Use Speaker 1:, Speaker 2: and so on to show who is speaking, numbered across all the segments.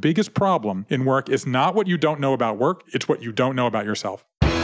Speaker 1: biggest problem in work is not what you don't know about work, it's what you don't know about yourself.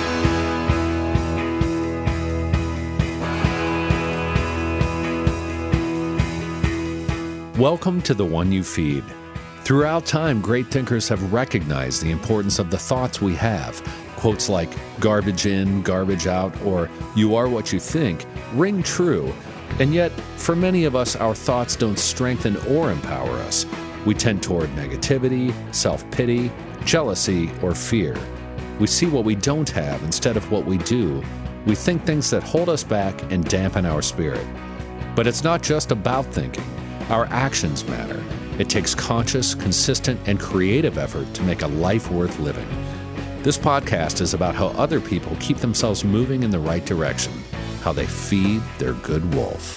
Speaker 2: Welcome to The One You Feed. Throughout time, great thinkers have recognized the importance of the thoughts we have. Quotes like, garbage in, garbage out, or you are what you think, ring true. And yet, for many of us, our thoughts don't strengthen or empower us. We tend toward negativity, self-pity, jealousy, or fear. We see what we don't have instead of what we do. We think things that hold us back and dampen our spirit. But it's not just about thinking. Our actions matter. It takes conscious, consistent, and creative effort to make a life worth living. This podcast is about how other people keep themselves moving in the right direction, how they feed their good wolf.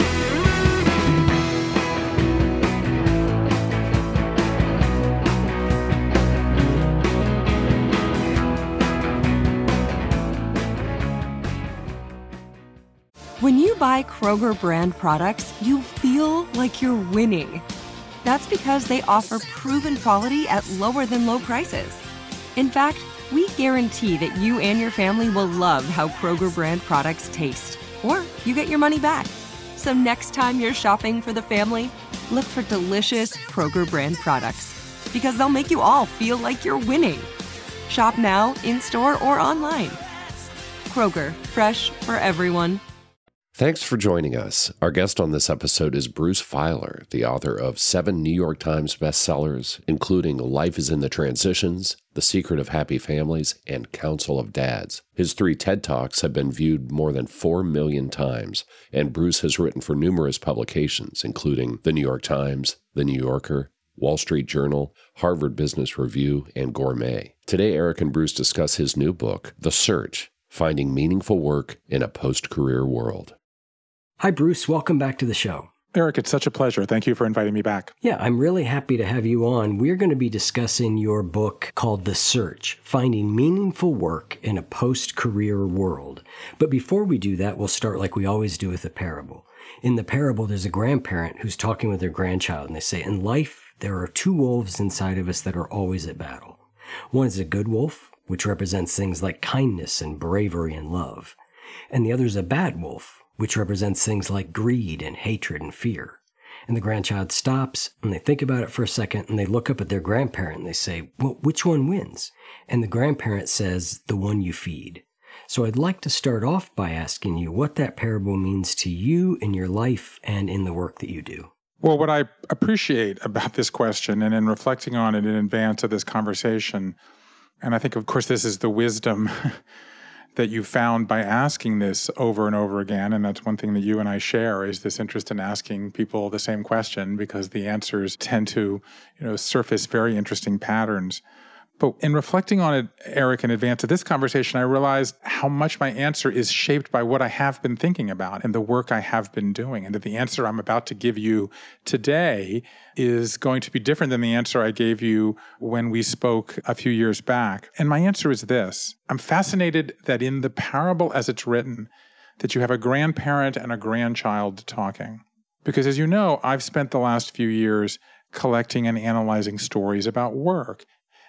Speaker 3: When you buy Kroger brand products, you feel like you're winning. That's because they offer proven quality at lower than low prices. In fact, we guarantee that you and your family will love how Kroger brand products taste, or you get your money back. So next time you're shopping for the family, look for delicious Kroger brand products, because they'll make you all feel like you're winning. Shop now, in-store, or online. Kroger, fresh for everyone.
Speaker 2: Thanks for joining us. Our guest on this episode is Bruce Feiler, the author of 7 New York Times bestsellers, including Life is in the Transitions, The Secret of Happy Families, and Council of Dads. His 3 TED Talks have been viewed more than 4 million times, and Bruce has written for numerous publications, including The New York Times, The New Yorker, Wall Street Journal, Harvard Business Review, and Gourmet. Today, Eric and Bruce discuss his new book, The Search: Finding Meaningful Work in a Post-Career World.
Speaker 4: Hi, Bruce. Welcome back to the show.
Speaker 1: Eric, it's such a pleasure. Thank you for inviting me back.
Speaker 4: Yeah, I'm really happy to have you on. We're going to be discussing your book called The Search: Finding Meaningful Work in a Post-Career World. But before we do that, we'll start like we always do with a parable. In the parable, there's a grandparent who's talking with their grandchild, and they say, in life, there are 2 wolves inside of us that are always at battle. One is a good wolf, which represents things like kindness and bravery and love. And the other is a bad wolf, which represents things like greed and hatred and fear. And the grandchild stops, and they think about it for a second, and they look up at their grandparent, and they say, well, which one wins? And the grandparent says, the one you feed. So I'd like to start off by asking you what that parable means to you in your life and in the work that you do.
Speaker 1: Well, what I appreciate about this question, and in reflecting on it in advance of this conversation, and I think, of course, this is the wisdom that you found by asking this over and over again, and that's one thing that you and I share, is this interest in asking people the same question, because the answers tend to, surface very interesting patterns. But in reflecting on it, Eric, in advance of this conversation, I realized how much my answer is shaped by what I have been thinking about and the work I have been doing, and that the answer I'm about to give you today is going to be different than the answer I gave you when we spoke a few years back. And my answer is this. I'm fascinated that in the parable as it's written, that you have a grandparent and a grandchild talking. Because as you know, I've spent the last few years collecting and analyzing stories about work.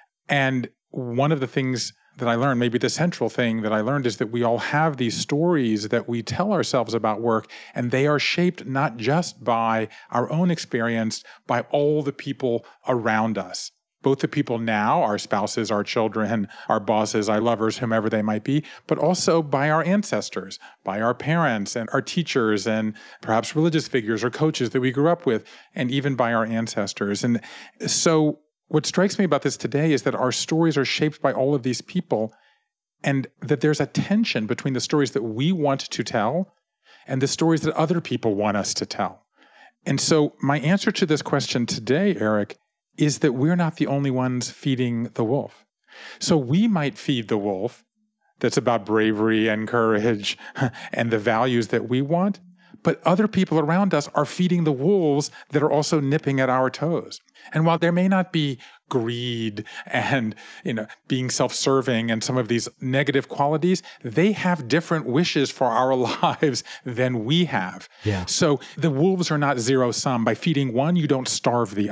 Speaker 1: And one of the things that I learned, maybe the central thing that I learned, is that we all have these stories that we tell ourselves about work, and they are shaped not just by our own experience, by all the people around us. Both the people now, our spouses, our children, our bosses, our lovers, whomever they might be, but also by our ancestors, by our parents and our teachers and perhaps religious figures or coaches that we grew up with, and even by our ancestors. And so what strikes me about this today is that our stories are shaped by all of these people, and that there's a tension between the stories that we want to tell and the stories that other people want us to tell. And so my answer to this question today, Eric, is that we're not the only ones feeding the wolf. So we might feed the wolf that's about bravery and courage and the values that we want, but other people around us are feeding the wolves that are also nipping at our toes. And while there may not be greed and, being self-serving and some of these negative qualities, they have different wishes for our lives than we have.
Speaker 4: Yeah.
Speaker 1: So the wolves are not zero-sum. By feeding one, you don't starve the other.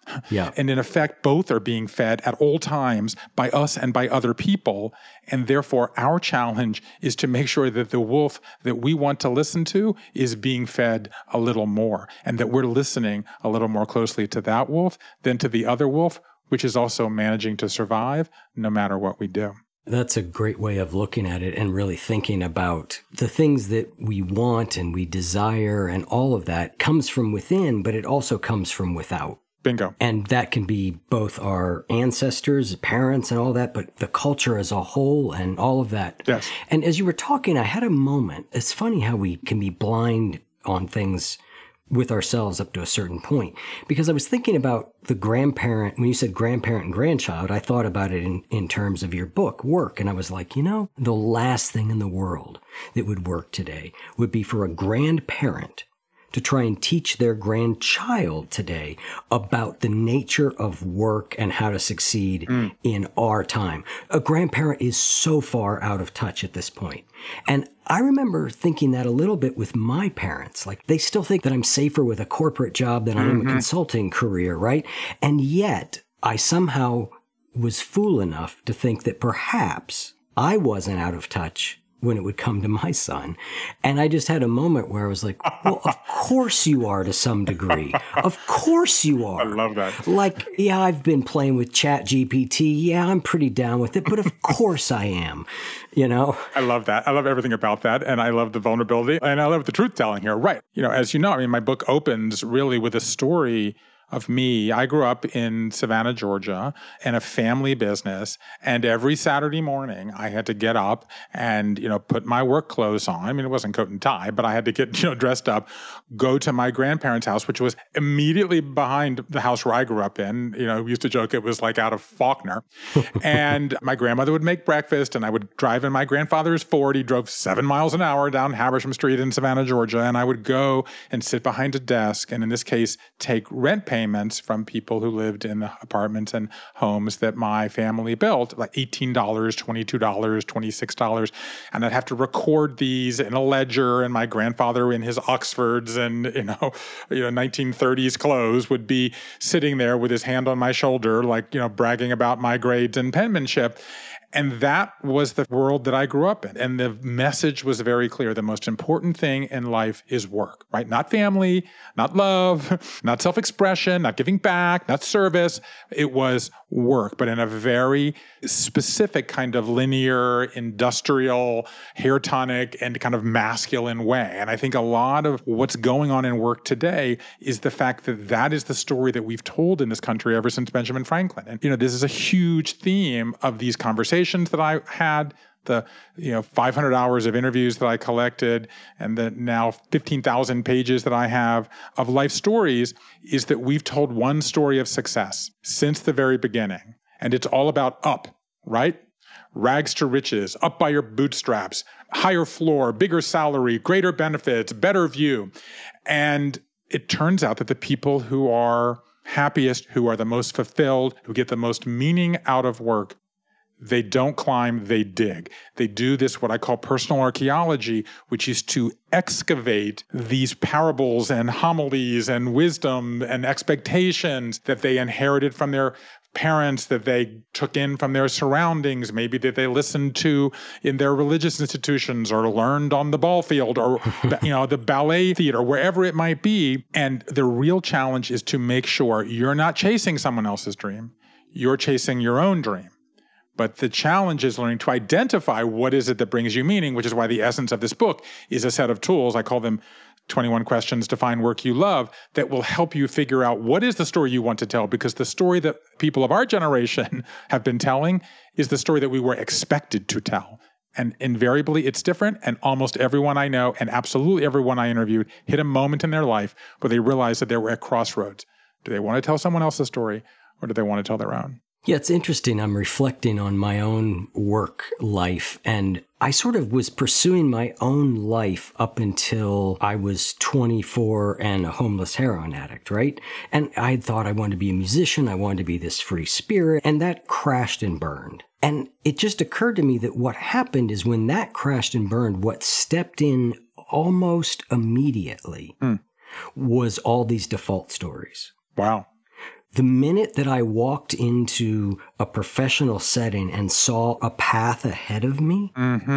Speaker 4: Yeah.
Speaker 1: And in effect, both are being fed at all times by us and by other people. And therefore, our challenge is to make sure that the wolf that we want to listen to is being fed a little more, and that we're listening a little more closely to that wolf than to the other wolf, which is also managing to survive no matter what we do.
Speaker 4: That's a great way of looking at it and really thinking about the things that we want and we desire, and all of that comes from within, but it also comes from without.
Speaker 1: Bingo.
Speaker 4: And that can be both our ancestors, parents, and all that, but the culture as a whole and all of that.
Speaker 1: Yes.
Speaker 4: And as you were talking, I had a moment. It's funny how we can be blind on things with ourselves up to a certain point. Because I was thinking about the grandparent, when you said grandparent and grandchild, I thought about it in terms of your book, Work. And I was like, the last thing in the world that would work today would be for a grandparent to try and teach their grandchild today about the nature of work and how to succeed in our time. A grandparent is so far out of touch at this point. And I remember thinking that a little bit with my parents. Like, they still think that I'm safer with a corporate job than I am a consulting career, right? And yet I somehow was fool enough to think that perhaps I wasn't out of touch when it would come to my son. And I just had a moment where I was like, well, of course you are to some degree. Of course you are.
Speaker 1: I love that.
Speaker 4: Like, yeah, I've been playing with ChatGPT. Yeah, I'm pretty down with it, but of course I am,
Speaker 1: I love that. I love everything about that. And I love the vulnerability. And I love the truth telling here. Right. As you know, my book opens really with a story of me. I grew up in Savannah, Georgia, in a family business. And every Saturday morning, I had to get up and, put my work clothes on. It wasn't coat and tie, but I had to get, dressed up, go to my grandparents' house, which was immediately behind the house where I grew up in. We used to joke it was like out of Faulkner. And my grandmother would make breakfast, and I would drive in my grandfather's Ford. He drove 7 miles an hour down Habersham Street in Savannah, Georgia. And I would go and sit behind a desk, and in this case, take rent payments from people who lived in the apartments and homes that my family built, like $18, $22, $26. And I'd have to record these in a ledger, and my grandfather in his Oxfords and, 1930s clothes would be sitting there with his hand on my shoulder, like, bragging about my grades and penmanship. And that was the world that I grew up in. And the message was very clear. The most important thing in life is work, right? Not family, not love, not self-expression, not giving back, not service. It was work, but in a very specific kind of linear, industrial, hair tonic, and kind of masculine way. And I think a lot of what's going on in work today is the fact that that is the story that we've told in this country ever since Benjamin Franklin. And, this is a huge theme of these conversations that I had, the 500 hours of interviews that I collected, and the now 15,000 pages that I have of life stories, is that we've told one story of success since the very beginning. And it's all about up, right? Rags to riches, up by your bootstraps, higher floor, bigger salary, greater benefits, better view. And it turns out that the people who are happiest, who are the most fulfilled, who get the most meaning out of work, they don't climb, they dig. They do this, what I call personal archaeology, which is to excavate these parables and homilies and wisdom and expectations that they inherited from their parents, that they took in from their surroundings, maybe that they listened to in their religious institutions or learned on the ball field or, the ballet theater, wherever it might be. And the real challenge is to make sure you're not chasing someone else's dream. You're chasing your own dream. But the challenge is learning to identify what is it that brings you meaning, which is why the essence of this book is a set of tools. I call them 21 questions to find work you love that will help you figure out what is the story you want to tell, because the story that people of our generation have been telling is the story that we were expected to tell. And invariably, it's different. And almost everyone I know and absolutely everyone I interviewed hit a moment in their life where they realized that they were at crossroads. Do they want to tell someone else's story, or do they want to tell their own?
Speaker 4: Yeah, it's interesting. I'm reflecting on my own work life, and I sort of was pursuing my own life up until I was 24 and a homeless heroin addict, right? And I had thought I wanted to be a musician. I wanted to be this free spirit, and that crashed and burned. And it just occurred to me that what happened is when that crashed and burned, what stepped in almost immediately was all these default stories.
Speaker 1: Wow.
Speaker 4: The minute that I walked into a professional setting and saw a path ahead of me,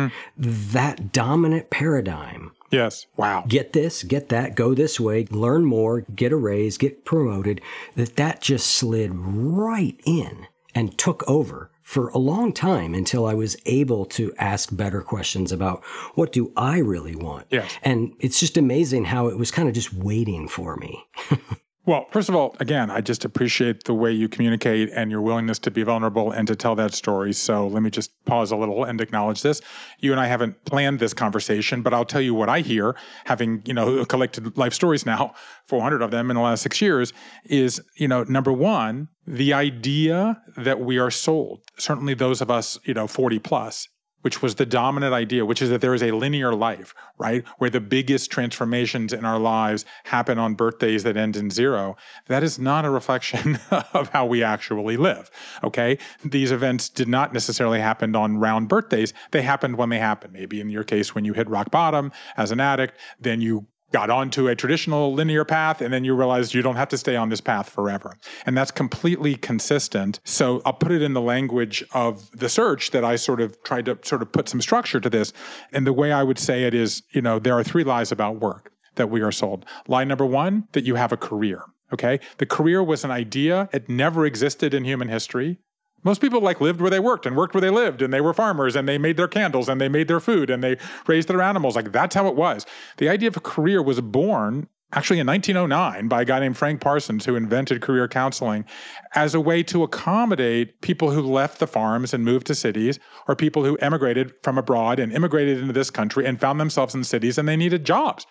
Speaker 4: that dominant paradigm.
Speaker 1: Yes. Wow.
Speaker 4: Get this, get that, go this way, learn more, get a raise, get promoted, that just slid right in and took over for a long time until I was able to ask better questions about what do I really want?
Speaker 1: Yes.
Speaker 4: And it's just amazing how it was kind of just waiting for me.
Speaker 1: Well, first of all, again, I just appreciate the way you communicate and your willingness to be vulnerable and to tell that story. So let me just pause a little and acknowledge this. You and I haven't planned this conversation, but I'll tell you what I hear, having, collected life stories now, 400 of them in the last 6 years, is, number one, the idea that we are sold, certainly those of us, 40 plus, which was the dominant idea, which is that there is a linear life, right? Where the biggest transformations in our lives happen on birthdays that end in 0. That is not a reflection of how we actually live, okay? These events did not necessarily happen on round birthdays. They happened when they happened. Maybe in your case, when you hit rock bottom as an addict, then you got onto a traditional linear path, and then you realized you don't have to stay on this path forever. And that's completely consistent. So I'll put it in the language of the search that I sort of tried to put some structure to this. And the way I would say it is, there are 3 lies about work that we are sold. Lie number 1, that you have a career, okay? The career was an idea. It never existed in human history. Most people lived where they worked and worked where they lived, and they were farmers, and they made their candles, and they made their food, and they raised their animals. That's how it was. The idea of a career was born actually in 1909 by a guy named Frank Parsons, who invented career counseling as a way to accommodate people who left the farms and moved to cities, or people who emigrated from abroad and immigrated into this country and found themselves in cities and they needed jobs.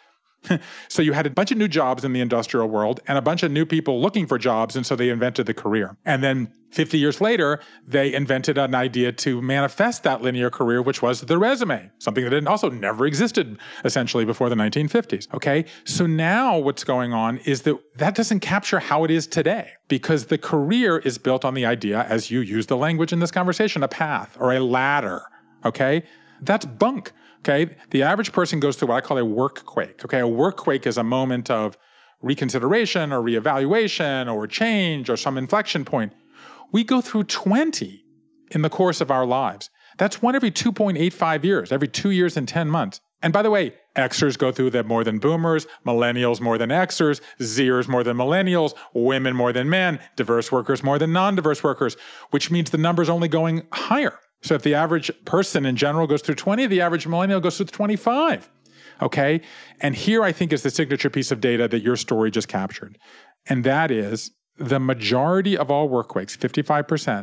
Speaker 1: So you had a bunch of new jobs in the industrial world and a bunch of new people looking for jobs, and so they invented the career. And then 50 years later, they invented an idea to manifest that linear career, which was the resume, something that also never existed essentially before the 1950s, okay? So now what's going on is that doesn't capture how it is today, because the career is built on the idea, as you use the language in this conversation, a path or a ladder, okay? That's bunk. Okay, the average person goes through what I call a work quake. Okay, a work quake is a moment of reconsideration or reevaluation or change or some inflection point. We go through 20 in the course of our lives. That's one every 2.85 years, every 2 years and 10 months. And by the way, Xers go through that more than boomers, millennials more than Xers, Zers more than millennials, women more than men, diverse workers more than non-diverse workers, which means the number's only going higher. So if the average person in general goes through 20, the average millennial goes through 25, okay? And here I think is the signature piece of data that your story just captured. And that is the majority of all work quakes, 55%,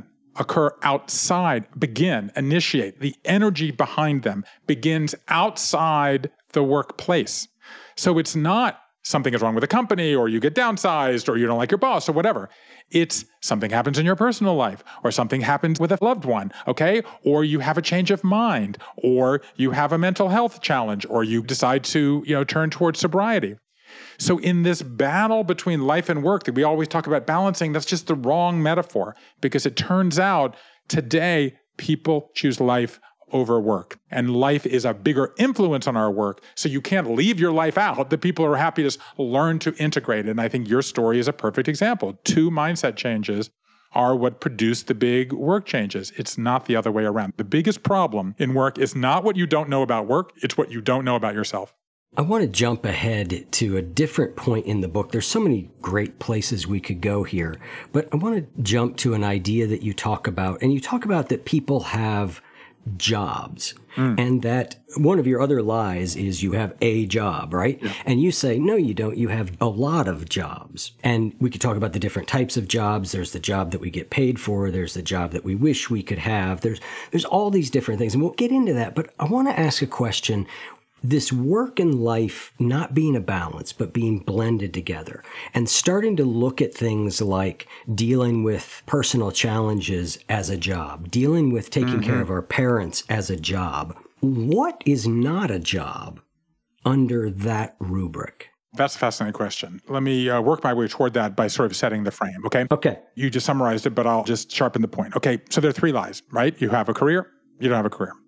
Speaker 1: initiate, the energy behind them begins outside the workplace. So it's not something is wrong with the company, or you get downsized, or you don't like your boss, or whatever. It's something happens in your personal life, or something happens with a loved one, okay? Or you have a change of mind, or you have a mental health challenge, or you decide to, turn towards sobriety. So in this battle between life and work that we always talk about balancing, that's just the wrong metaphor, because it turns out today people choose life over work. And life is a bigger influence on our work. So you can't leave your life out. The people are happy to learn to integrate it. And I think your story is a perfect example. 2 mindset changes are what produce the big work changes. It's not the other way around. The biggest problem in work is not what you don't know about work. It's what you don't know about yourself.
Speaker 4: I want to jump ahead to a different point in the book. There's so many great places we could go here, but I want to jump to an idea that you talk about. And you talk about that people have jobs, and that one of your other lies is you have a job, right? Yeah. And you say, no, you don't. You have a lot of jobs. And we could talk about the different types of jobs. There's the job that we get paid for. There's the job that we wish we could have. There's all these different things. And we'll get into that. But I want to ask a question. This work and life not being a balance, but being blended together, and starting to look at things like dealing with personal challenges as a job, dealing with taking care of our parents as a job. What is not a job under that rubric?
Speaker 1: That's a fascinating question. Let me work my way toward that by sort of setting the frame, okay?
Speaker 4: Okay.
Speaker 1: You just summarized it, but I'll just sharpen the point. Okay, so there are 3 lies, right? You have a career, you don't have a career.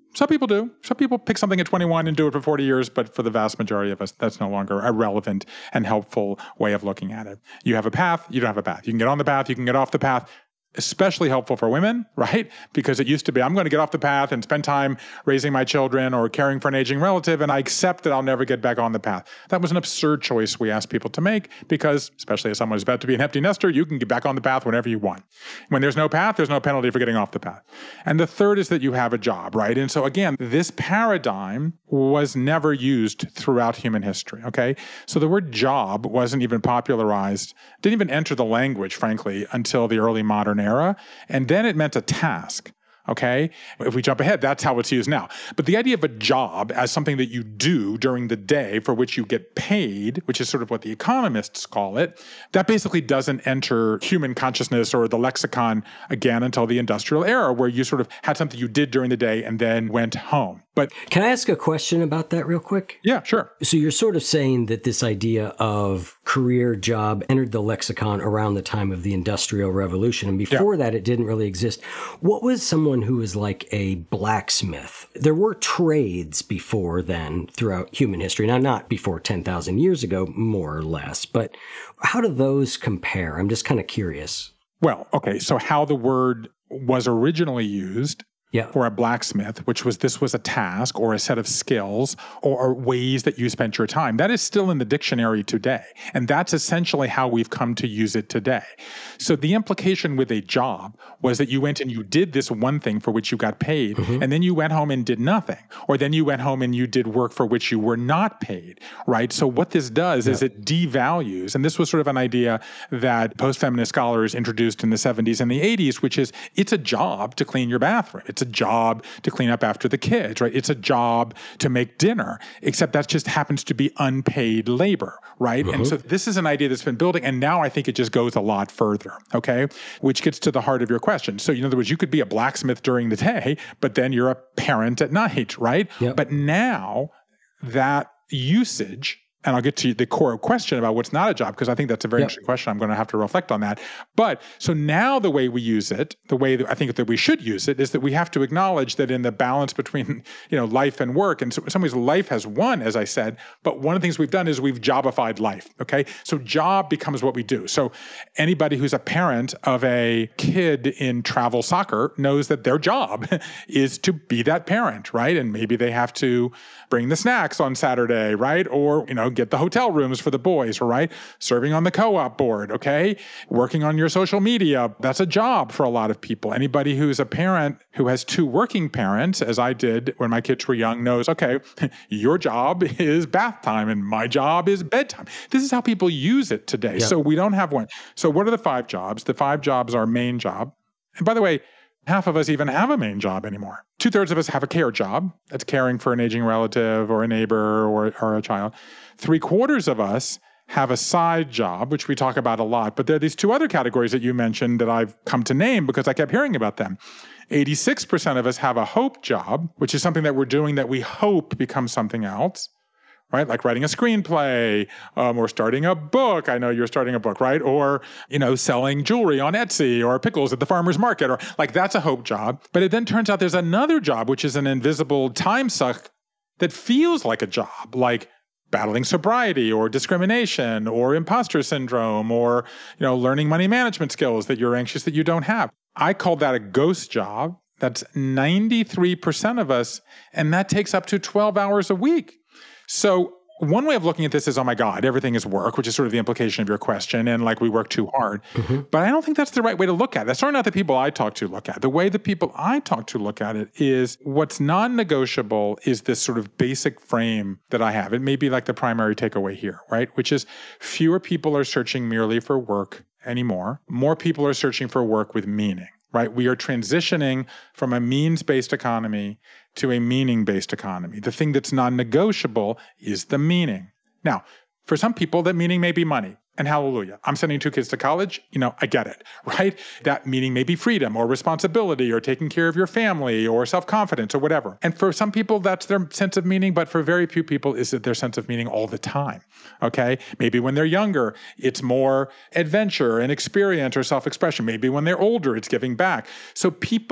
Speaker 1: Some people do. Some people pick something at 21 and do it for 40 years, but for the vast majority of us, that's no longer a relevant and helpful way of looking at it. You have a path, you don't have a path. You can get on the path, you can get off the path. Especially helpful for women, right? Because it used to be, I'm going to get off the path and spend time raising my children or caring for an aging relative, and I accept that I'll never get back on the path. That was an absurd choice we asked people to make because, especially as someone who's about to be an empty nester, you can get back on the path whenever you want. When there's no path, there's no penalty for getting off the path. And the third is that you have a job, right? And so again, this paradigm was never used throughout human history, okay? So the word job wasn't even popularized, didn't even enter the language, frankly, until the early modern era. And then it meant a task. Okay? If we jump ahead, that's how it's used now. But the idea of a job as something that you do during the day for which you get paid, which is sort of what the economists call it, that basically doesn't enter human consciousness or the lexicon again until the industrial era, where you sort of had something you did during the day and then went home. But
Speaker 4: can I ask a question about that real quick?
Speaker 1: Yeah, sure.
Speaker 4: So you're sort of saying that this idea of career job entered the lexicon around the time of the Industrial Revolution. And before that, it didn't really exist. What was someone who was like a blacksmith? There were trades before then throughout human history. Now, not before 10,000 years ago, more or less. But how do those compare? I'm just kind of curious.
Speaker 1: Well, okay. So how the word was originally used for a blacksmith, this was a task or a set of skills or ways that you spent your time. That is still in the dictionary today. And that's essentially how we've come to use it today. So the implication with a job was that you went and you did this one thing for which you got paid, and then you went home and did nothing. Or then you went home and you did work for which you were not paid, right? So what this does is it devalues, and this was sort of an idea that post-feminist scholars introduced in the 70s and the 80s, which is it's a job to clean your bathroom. It's a job to clean up after the kids, right? It's a job to make dinner, except that just happens to be unpaid labor, right? And so this is an idea that's been building, and now I think it just goes a lot further, okay? Which gets to the heart of your question. So in other words, you could be a blacksmith during the day, but then you're a parent at night, right? Yep. But now that usage, and I'll get to the core question about what's not a job, because I think that's a very interesting question. I'm going to have to reflect on that. But so now the way we use it, the way that I think that we should use it, is that we have to acknowledge that in the balance between, life and work, and so in some ways life has won, as I said, but one of the things we've done is we've jobified life, okay? So job becomes what we do. So anybody who's a parent of a kid in travel soccer knows that their job is to be that parent, right? And maybe they have to bring the snacks on Saturday, right? Or, get the hotel rooms for the boys, right? Serving on the co-op board, okay? Working on your social media. That's a job for a lot of people. Anybody who's a parent who has two working parents, as I did when my kids were young, knows, okay, your job is bath time and my job is bedtime. This is how people use it today. Yeah. So we don't have one. So what are the 5 jobs? The 5 jobs are main job. And by the way, half of us even have a main job anymore. 2/3 of us have a care job. That's caring for an aging relative or a neighbor or a child. 3/4 of us have a side job, which we talk about a lot. But there are these 2 other categories that you mentioned that I've come to name because I kept hearing about them. 86% of us have a hope job, which is something that we're doing that we hope becomes something else. Right? Like writing a screenplay, or starting a book. I know you're starting a book, right? Or, selling jewelry on Etsy or pickles at the farmer's market, or like that's a hope job. But it then turns out there's another job, which is an invisible time suck that feels like a job, like battling sobriety or discrimination or imposter syndrome or, learning money management skills that you're anxious that you don't have. I call that a ghost job. That's 93% of us. And that takes up to 12 hours a week. So one way of looking at this is, oh my God, everything is work, which is sort of the implication of your question, and like we work too hard. But I don't think that's the right way to look at it. That's certainly not the people I talk to look at. The way the people I talk to look at it is what's non-negotiable is this sort of basic frame that I have. It may be like the primary takeaway here, right? Which is fewer people are searching merely for work anymore. More people are searching for work with meaning. Right? We are transitioning from a means-based economy to a meaning-based economy. The thing that's non-negotiable is the meaning. Now, for some people, that meaning may be money. And hallelujah, I'm sending 2 kids to college. I get it, right? That meaning may be freedom or responsibility or taking care of your family or self-confidence or whatever. And for some people, that's their sense of meaning. But for very few people, is it their sense of meaning all the time, okay? Maybe when they're younger, it's more adventure and experience or self-expression. Maybe when they're older, it's giving back. So people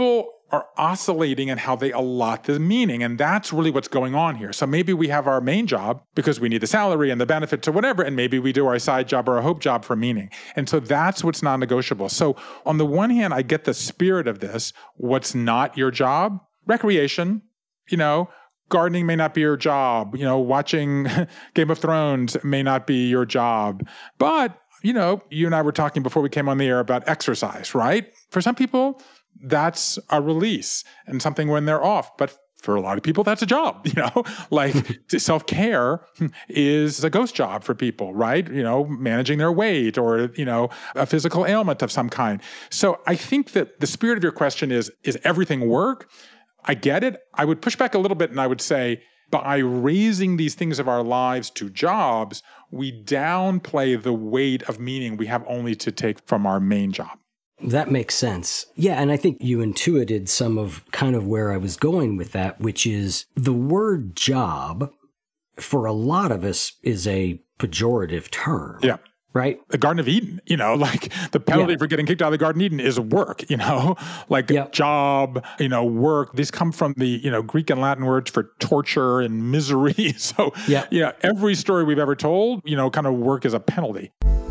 Speaker 1: are oscillating in how they allot the meaning. And that's really what's going on here. So maybe we have our main job because we need the salary and the benefits or whatever, and maybe we do our side job or a hope job for meaning. And so that's what's non-negotiable. So on the one hand, I get the spirit of this. What's not your job? Recreation, gardening may not be your job. Watching Game of Thrones may not be your job. But, you and I were talking before we came on the air about exercise, right? For some people, that's a release and something when they're off. But for a lot of people, that's a job, like self-care is a ghost job for people, right? Managing their weight or, a physical ailment of some kind. So I think that the spirit of your question is everything work? I get it. I would push back a little bit and I would say, by raising these things of our lives to jobs, we downplay the weight of meaning we have only to take from our main job.
Speaker 4: That makes sense. Yeah, and I think you intuited some of kind of where I was going with that, which is the word job for a lot of us is a pejorative term.
Speaker 1: Yeah.
Speaker 4: Right?
Speaker 1: The Garden of Eden, like the penalty for getting kicked out of the Garden of Eden is work, job, work. These come from the, Greek and Latin words for torture and misery. So, every story we've ever told, kind of work is a penalty.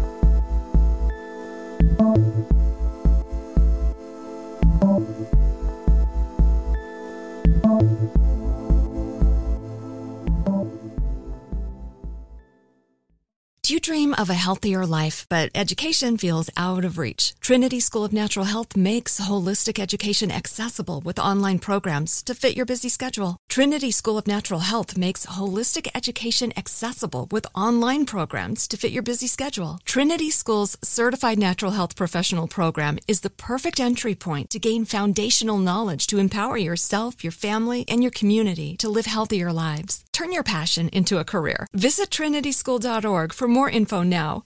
Speaker 5: Do you dream of a healthier life, but education feels out of reach? Trinity School of Natural Health makes holistic education accessible with online programs to fit your busy schedule. Trinity School of Natural Health makes holistic education accessible with online programs to fit your busy schedule. Trinity School's Certified Natural Health Professional Program is the perfect entry point to gain foundational knowledge to empower yourself, your family, and your community to live healthier lives. Turn your passion into a career. Visit trinityschool.org for more info now.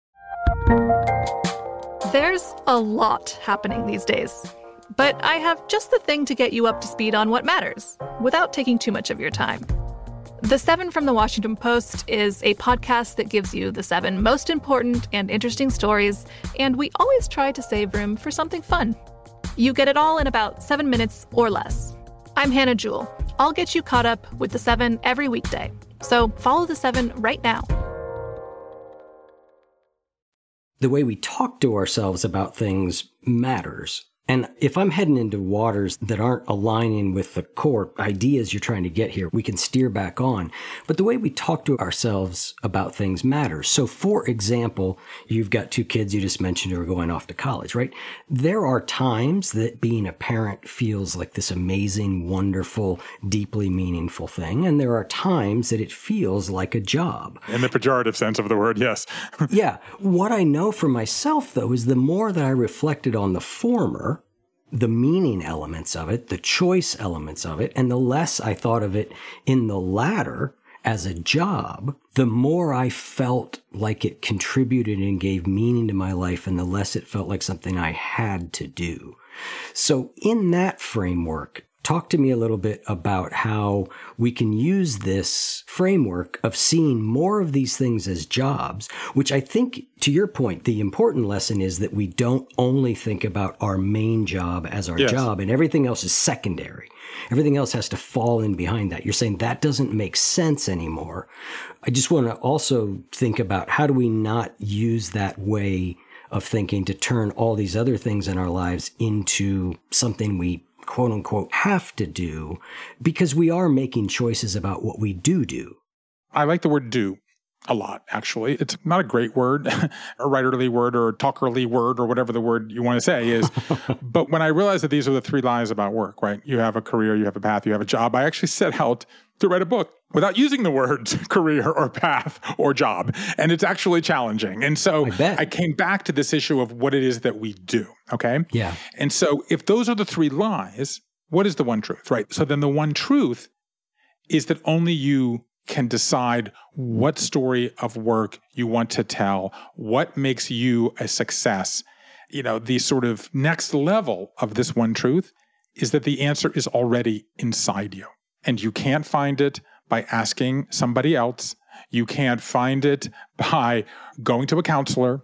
Speaker 6: There's a lot happening these days, but I have just the thing to get you up to speed on what matters without taking too much of your time. The 7 from the Washington Post is a podcast that gives you the 7 most important and interesting stories, and we always try to save room for something fun. You get it all in about 7 minutes or less. I'm Hannah Jewell. I'll get you caught up with the 7 every weekday. So follow the 7 right now.
Speaker 4: The way we talk to ourselves about things matters. And if I'm heading into waters that aren't aligning with the core ideas you're trying to get here, we can steer back on. But the way we talk to ourselves about things matters. So, for example, you've got 2 kids you just mentioned who are going off to college, right? There are times that being a parent feels like this amazing, wonderful, deeply meaningful thing. And there are times that it feels like a job.
Speaker 1: In the pejorative sense of the word, yes.
Speaker 4: Yeah. What I know for myself, though, is the more that I reflected on the former, the meaning elements of it, the choice elements of it, and the less I thought of it in the latter as a job, the more I felt like it contributed and gave meaning to my life, and the less it felt like something I had to do. So in that framework, talk to me a little bit about how we can use this framework of seeing more of these things as jobs, which I think, to your point, the important lesson is that we don't only think about our main job as our job, and everything else is secondary. Everything else has to fall in behind that. You're saying that doesn't make sense anymore. I just want to also think about how do we not use that way of thinking to turn all these other things in our lives into something we quote unquote have to do, because we are making choices about what we do.
Speaker 1: I like the word do a lot, actually. It's not a great word, a writerly word or a talkerly word or whatever the word you want to say is. But when I realized that these are the 3 lies about work, right? You have a career, you have a path, you have a job. I actually set out to write a book without using the words career or path or job. And it's actually challenging. And so I came back to this issue of what it is that we do. Okay.
Speaker 4: Yeah.
Speaker 1: And so if those are the 3 lies, what is the one truth, right? So then the one truth is that only you can decide what story of work you want to tell, what makes you a success. The sort of next level of this one truth is that the answer is already inside you. And you can't find it by asking somebody else. You can't find it by going to a counselor.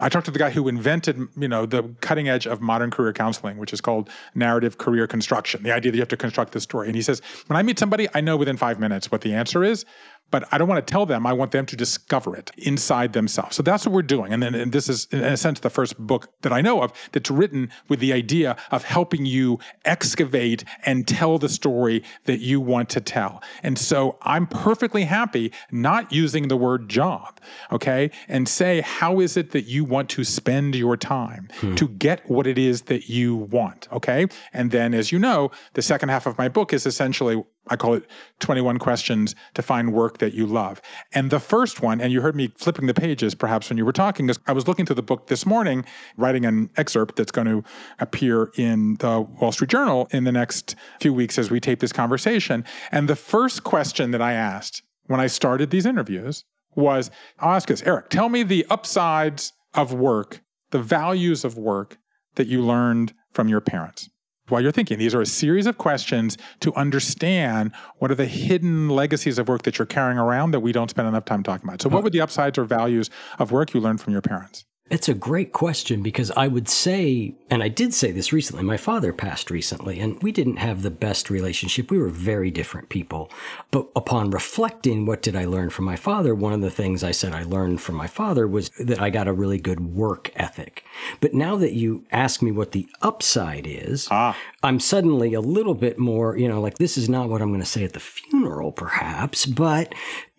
Speaker 1: I talked to the guy who invented, the cutting edge of modern career counseling, which is called narrative career construction, the idea that you have to construct the story. And he says, when I meet somebody, I know within 5 minutes what the answer is, but I don't want to tell them. I want them to discover it inside themselves. So that's what we're doing. And this is, in a sense, the first book that I know of that's written with the idea of helping you excavate and tell the story that you want to tell. And so I'm perfectly happy not using the word job, okay? And say, how is it that you want to spend your time to get what it is that you want, okay? And then, as you know, the second half of my book is essentially, I call it 21 questions to find work that you love. And the first one, and you heard me flipping the pages perhaps when you were talking, is I was looking through the book this morning, writing an excerpt that's going to appear in the Wall Street Journal in the next few weeks as we tape this conversation. And the first question that I asked when I started these interviews was, I'll ask this, Eric, tell me the upsides of work, the values of work that you learned from your parents. While you're thinking, these are a series of questions to understand what are the hidden legacies of work that you're carrying around that we don't spend enough time talking about. So what were the upsides or values of work you learned from your parents?
Speaker 4: It's a great question because I would say, and I did say this recently, my father passed recently and we didn't have the best relationship. We were very different people. But upon reflecting, what did I learn from my father? One of the things I said I learned from my father was that I got a really good work ethic. But now that you ask me what the upside is, I'm suddenly a little bit more, like this is not what I'm going to say at the funeral perhaps, but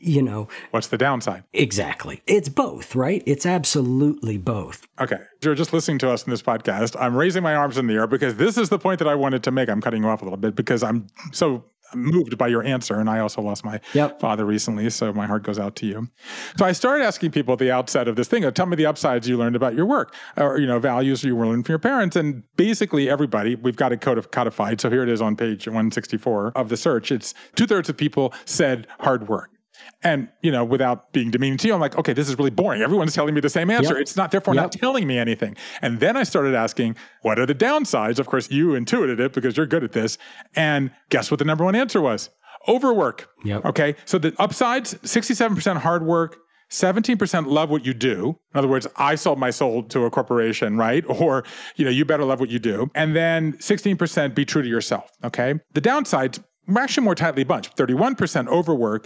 Speaker 1: what's the downside?
Speaker 4: Exactly. It's both, right? It's absolutely both.
Speaker 1: Okay. If you're just listening to us in this podcast, I'm raising my arms in the air because this is the point that I wanted to make. I'm cutting you off a little bit because I'm so moved by your answer. And I also lost my father recently, so my heart goes out to you. So I started asking people at the outset of this thing, tell me the upsides you learned about your work, or, values you learned from your parents. And basically everybody, we've got it codified. So here it is on page 164 of the search. It's 2/3 of people said hard work. And, without being demeaning to you, I'm like, okay, this is really boring. Everyone's telling me the same answer. It's not, therefore, not telling me anything. And then I started asking, what are the downsides? Of course, you intuited it because you're good at this. And guess what the number one answer was? Overwork. Okay. So the upsides, 67% hard work, 17% love what you do. In other words, I sold my soul to a corporation, right? Or, you better love what you do. And then 16% be true to yourself. Okay. The downsides were actually more tightly bunched. 31% overwork,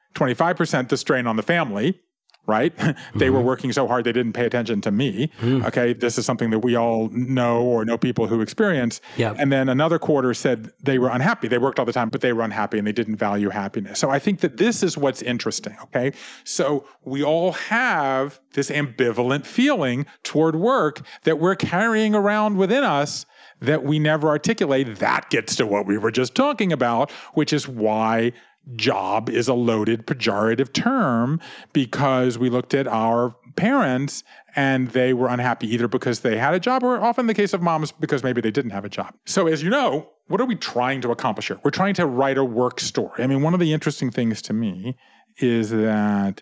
Speaker 1: 25% the strain on the family, right? They were working so hard they didn't pay attention to me. Okay, this is something that we all know or know people who experience. And then another quarter said they were unhappy. They worked all the time, but they were unhappy and they didn't value happiness. So I think that this is what's interesting, okay? So we all have this ambivalent feeling toward work that we're carrying around within us that we never articulate. That gets to what we were just talking about, which is why job is a loaded pejorative term, because we looked at our parents and they were unhappy either because they had a job or often the case of moms because maybe they didn't have a job. So as you know, what are we trying to accomplish here? We're trying to write a work story. I mean, one of the interesting things to me is that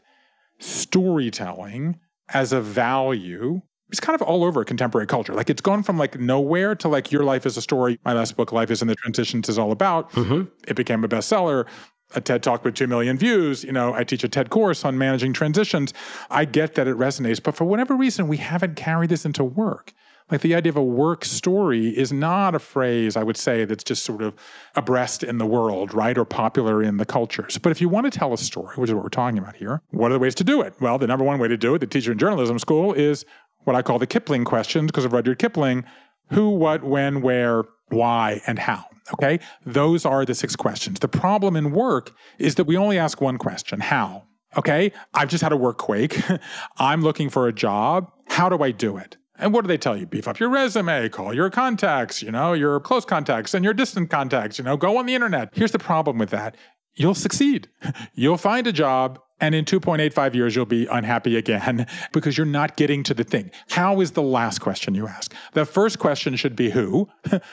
Speaker 1: storytelling as a value is kind of all over contemporary culture. Like it's gone from like nowhere to like Your Life is a Story. My last book, Life is in the Transitions, is all about. It became a bestseller. A TED Talk with 2 million views. I teach a TED course on managing transitions. I get that it resonates, but for whatever reason, we haven't carried this into work. Like the idea of a work story is not a phrase, I would say, that's just sort of abreast in the world, right? Or popular in the cultures. But if you want to tell a story, which is what we're talking about here, what are the ways to do it? Well, the number one way to do it, the teacher in journalism school, is what I call the Kipling questions, because of Rudyard Kipling: who, what, when, where, why, and how. Okay? Those are the 6 questions. The problem in work is that we only ask one question: how? Okay? I've just had a work quake. I'm looking for a job. How do I do it? And what do they tell you? Beef up your resume, call your contacts, your close contacts and your distant contacts, go on the internet. Here's the problem with that. You'll succeed. You'll find a job, and in 2.85 years, you'll be unhappy again because you're not getting to the thing. How is the last question you ask? The first question should be who?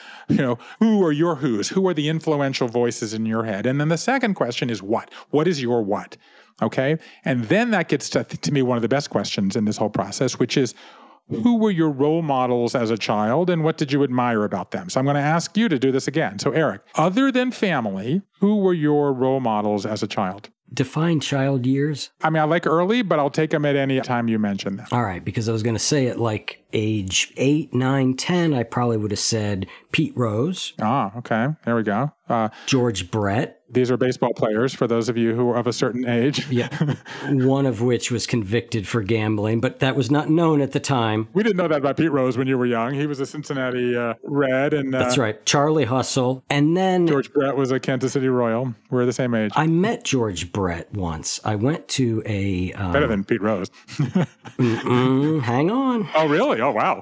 Speaker 1: Who are your who's? Who are the influential voices in your head? And then the second question is what? What is your what? Okay? And then that gets to me one of the best questions in this whole process, which is, who were your role models as a child and what did you admire about them? So I'm going to ask you to do this again. So Eric, other than family, who were your role models as a child?
Speaker 4: define child years?
Speaker 1: I mean, I like early, but I'll take them at any time you mention them.
Speaker 4: All right, because I was going to say at like age 8, 9, 10, I probably would have said Pete Rose.
Speaker 1: Ah, okay. There we go.
Speaker 4: George Brett.
Speaker 1: These are baseball players, for those of you who are of a certain age.
Speaker 4: Yeah. One of which was convicted for gambling, but that was not known at the time.
Speaker 1: We didn't know that about Pete Rose when you were young. He was a Cincinnati Red. And
Speaker 4: that's right. Charlie Hustle. And then
Speaker 1: George Brett was a Kansas City Royal. We're the same age.
Speaker 4: I met George Brett once. I went to a...
Speaker 1: Better than Pete Rose.
Speaker 4: Hang on.
Speaker 1: Oh, really? Oh, wow.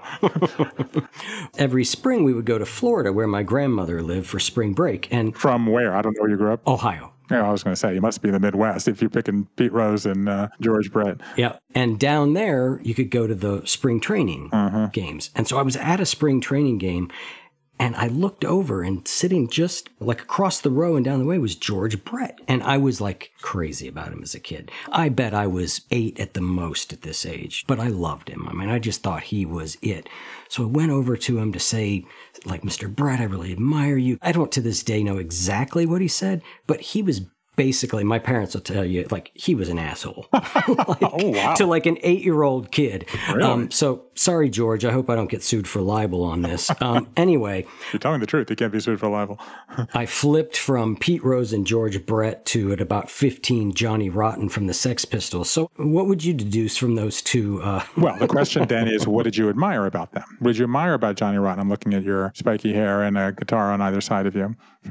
Speaker 4: Every spring we would go to Florida where my grandmother lived for spring break. And
Speaker 1: from where? I don't know where you grew up.
Speaker 4: Ohio.
Speaker 1: Yeah, I was going to say, you must be in the Midwest if you're picking Pete Rose and George Brett.
Speaker 4: Yeah. And down there, you could go to the spring training games. And so I was at a spring training game, and I looked over, and sitting just like across the row and down the way was George Brett. And I was like crazy about him as a kid. I bet I was 8 at the most at this age, but I loved him. I mean, I just thought he was it. So I went over to him to say, like, Mr. Brett, I really admire you. I don't to this day know exactly what he said, but he was basically, my parents will tell you, like, he was an asshole.
Speaker 1: Oh, wow.
Speaker 4: To like an 8-year-old kid.
Speaker 1: Really?
Speaker 4: So sorry, George. I hope I don't get sued for libel on this. Anyway.
Speaker 1: You're telling the truth. You can't be sued for libel.
Speaker 4: I flipped from Pete Rose and George Brett to, at about 15, Johnny Rotten from the Sex Pistols. So what would you deduce from those two?
Speaker 1: Well, the question then is, what did you admire about them? What did you admire about Johnny Rotten? I'm looking at your spiky hair and a guitar on either side of you.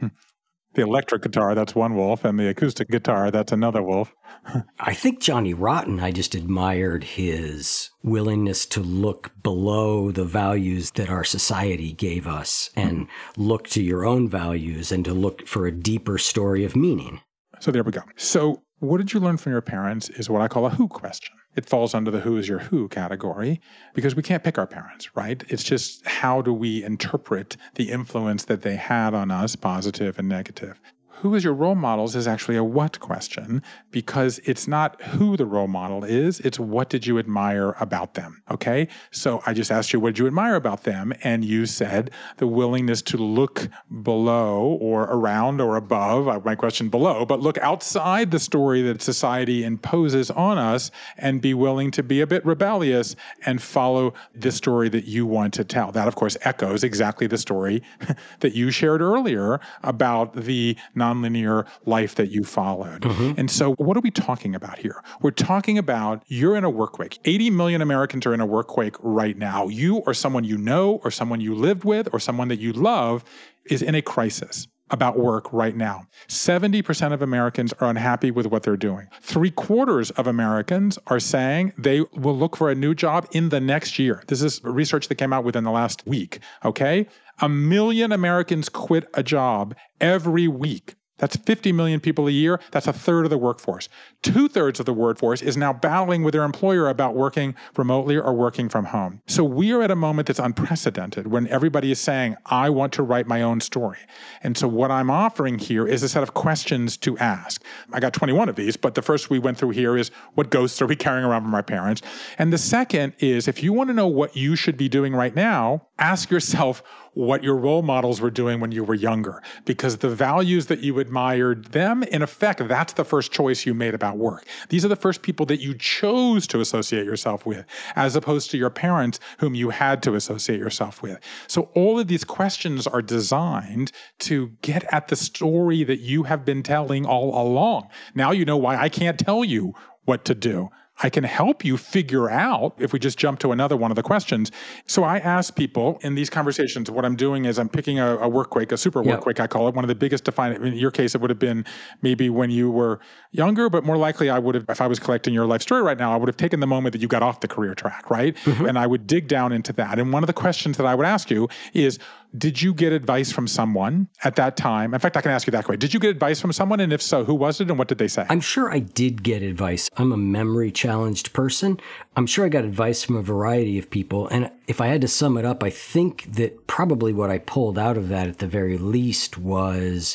Speaker 1: The electric guitar, that's one wolf, and the acoustic guitar, that's another wolf.
Speaker 4: I think Johnny Rotten, I just admired his willingness to look below the values that our society gave us and look to your own values and to look for a deeper story of meaning.
Speaker 1: So there we go. So what did you learn from your parents is what I call a who question. It falls under the who is your who category because we can't pick our parents, right? It's just how do we interpret the influence that they had on us, positive and negative. Who is your role models is actually a what question because it's not who the role model is, it's what did you admire about them, okay? So I just asked you, what did you admire about them? And you said the willingness to look below or around or above, my question below, but look outside the story that society imposes on us and be willing to be a bit rebellious and follow the story that you want to tell. That, of course, echoes exactly the story that you shared earlier about the nonlinear life that you followed. And so what are we talking about here? We're talking about you're in a workquake. 80 million Americans are in a workquake right now. You or someone you know or someone you lived with or someone that you love is in a crisis about work right now. 70% of Americans are unhappy with what they're doing. 3/4 of Americans are saying they will look for a new job in the next year. This is research that came out within the last week, okay? 1 million Americans quit a job every week. That's 50 million people a year. That's 1/3 of the workforce. 2/3 of the workforce is now battling with their employer about working remotely or working from home. So we are at a moment that's unprecedented when everybody is saying, I want to write my own story. And so what I'm offering here is a set of questions to ask. I got 21 of these, but the first we went through here is what ghosts are we carrying around from our parents? And the second is if you want to know what you should be doing right now, ask yourself what your role models were doing when you were younger, because the values that you admired them, in effect, that's the first choice you made about work. These are the first people that you chose to associate yourself with, as opposed to your parents whom you had to associate yourself with. So all of these questions are designed to get at the story that you have been telling all along. Now you know why I can't tell you what to do. I can help you figure out, if we just jump to another one of the questions. So I ask people in these conversations, what I'm doing is I'm picking a workquake, a super workquake, I call it, one of the biggest defining. In your case, it would have been maybe when you were younger, but more likely I would have, if I was collecting your life story right now, I would have taken the moment that you got off the career track, right? And I would dig down into that. And one of the questions that I would ask you is, did you get advice from someone at that time? In fact, I can ask you that way. Did you get advice from someone? And if so, who was it and what did they say?
Speaker 4: I'm sure I did get advice. I'm a memory challenged person. I'm sure I got advice from a variety of people. And if I had to sum it up, I think that probably what I pulled out of that at the very least was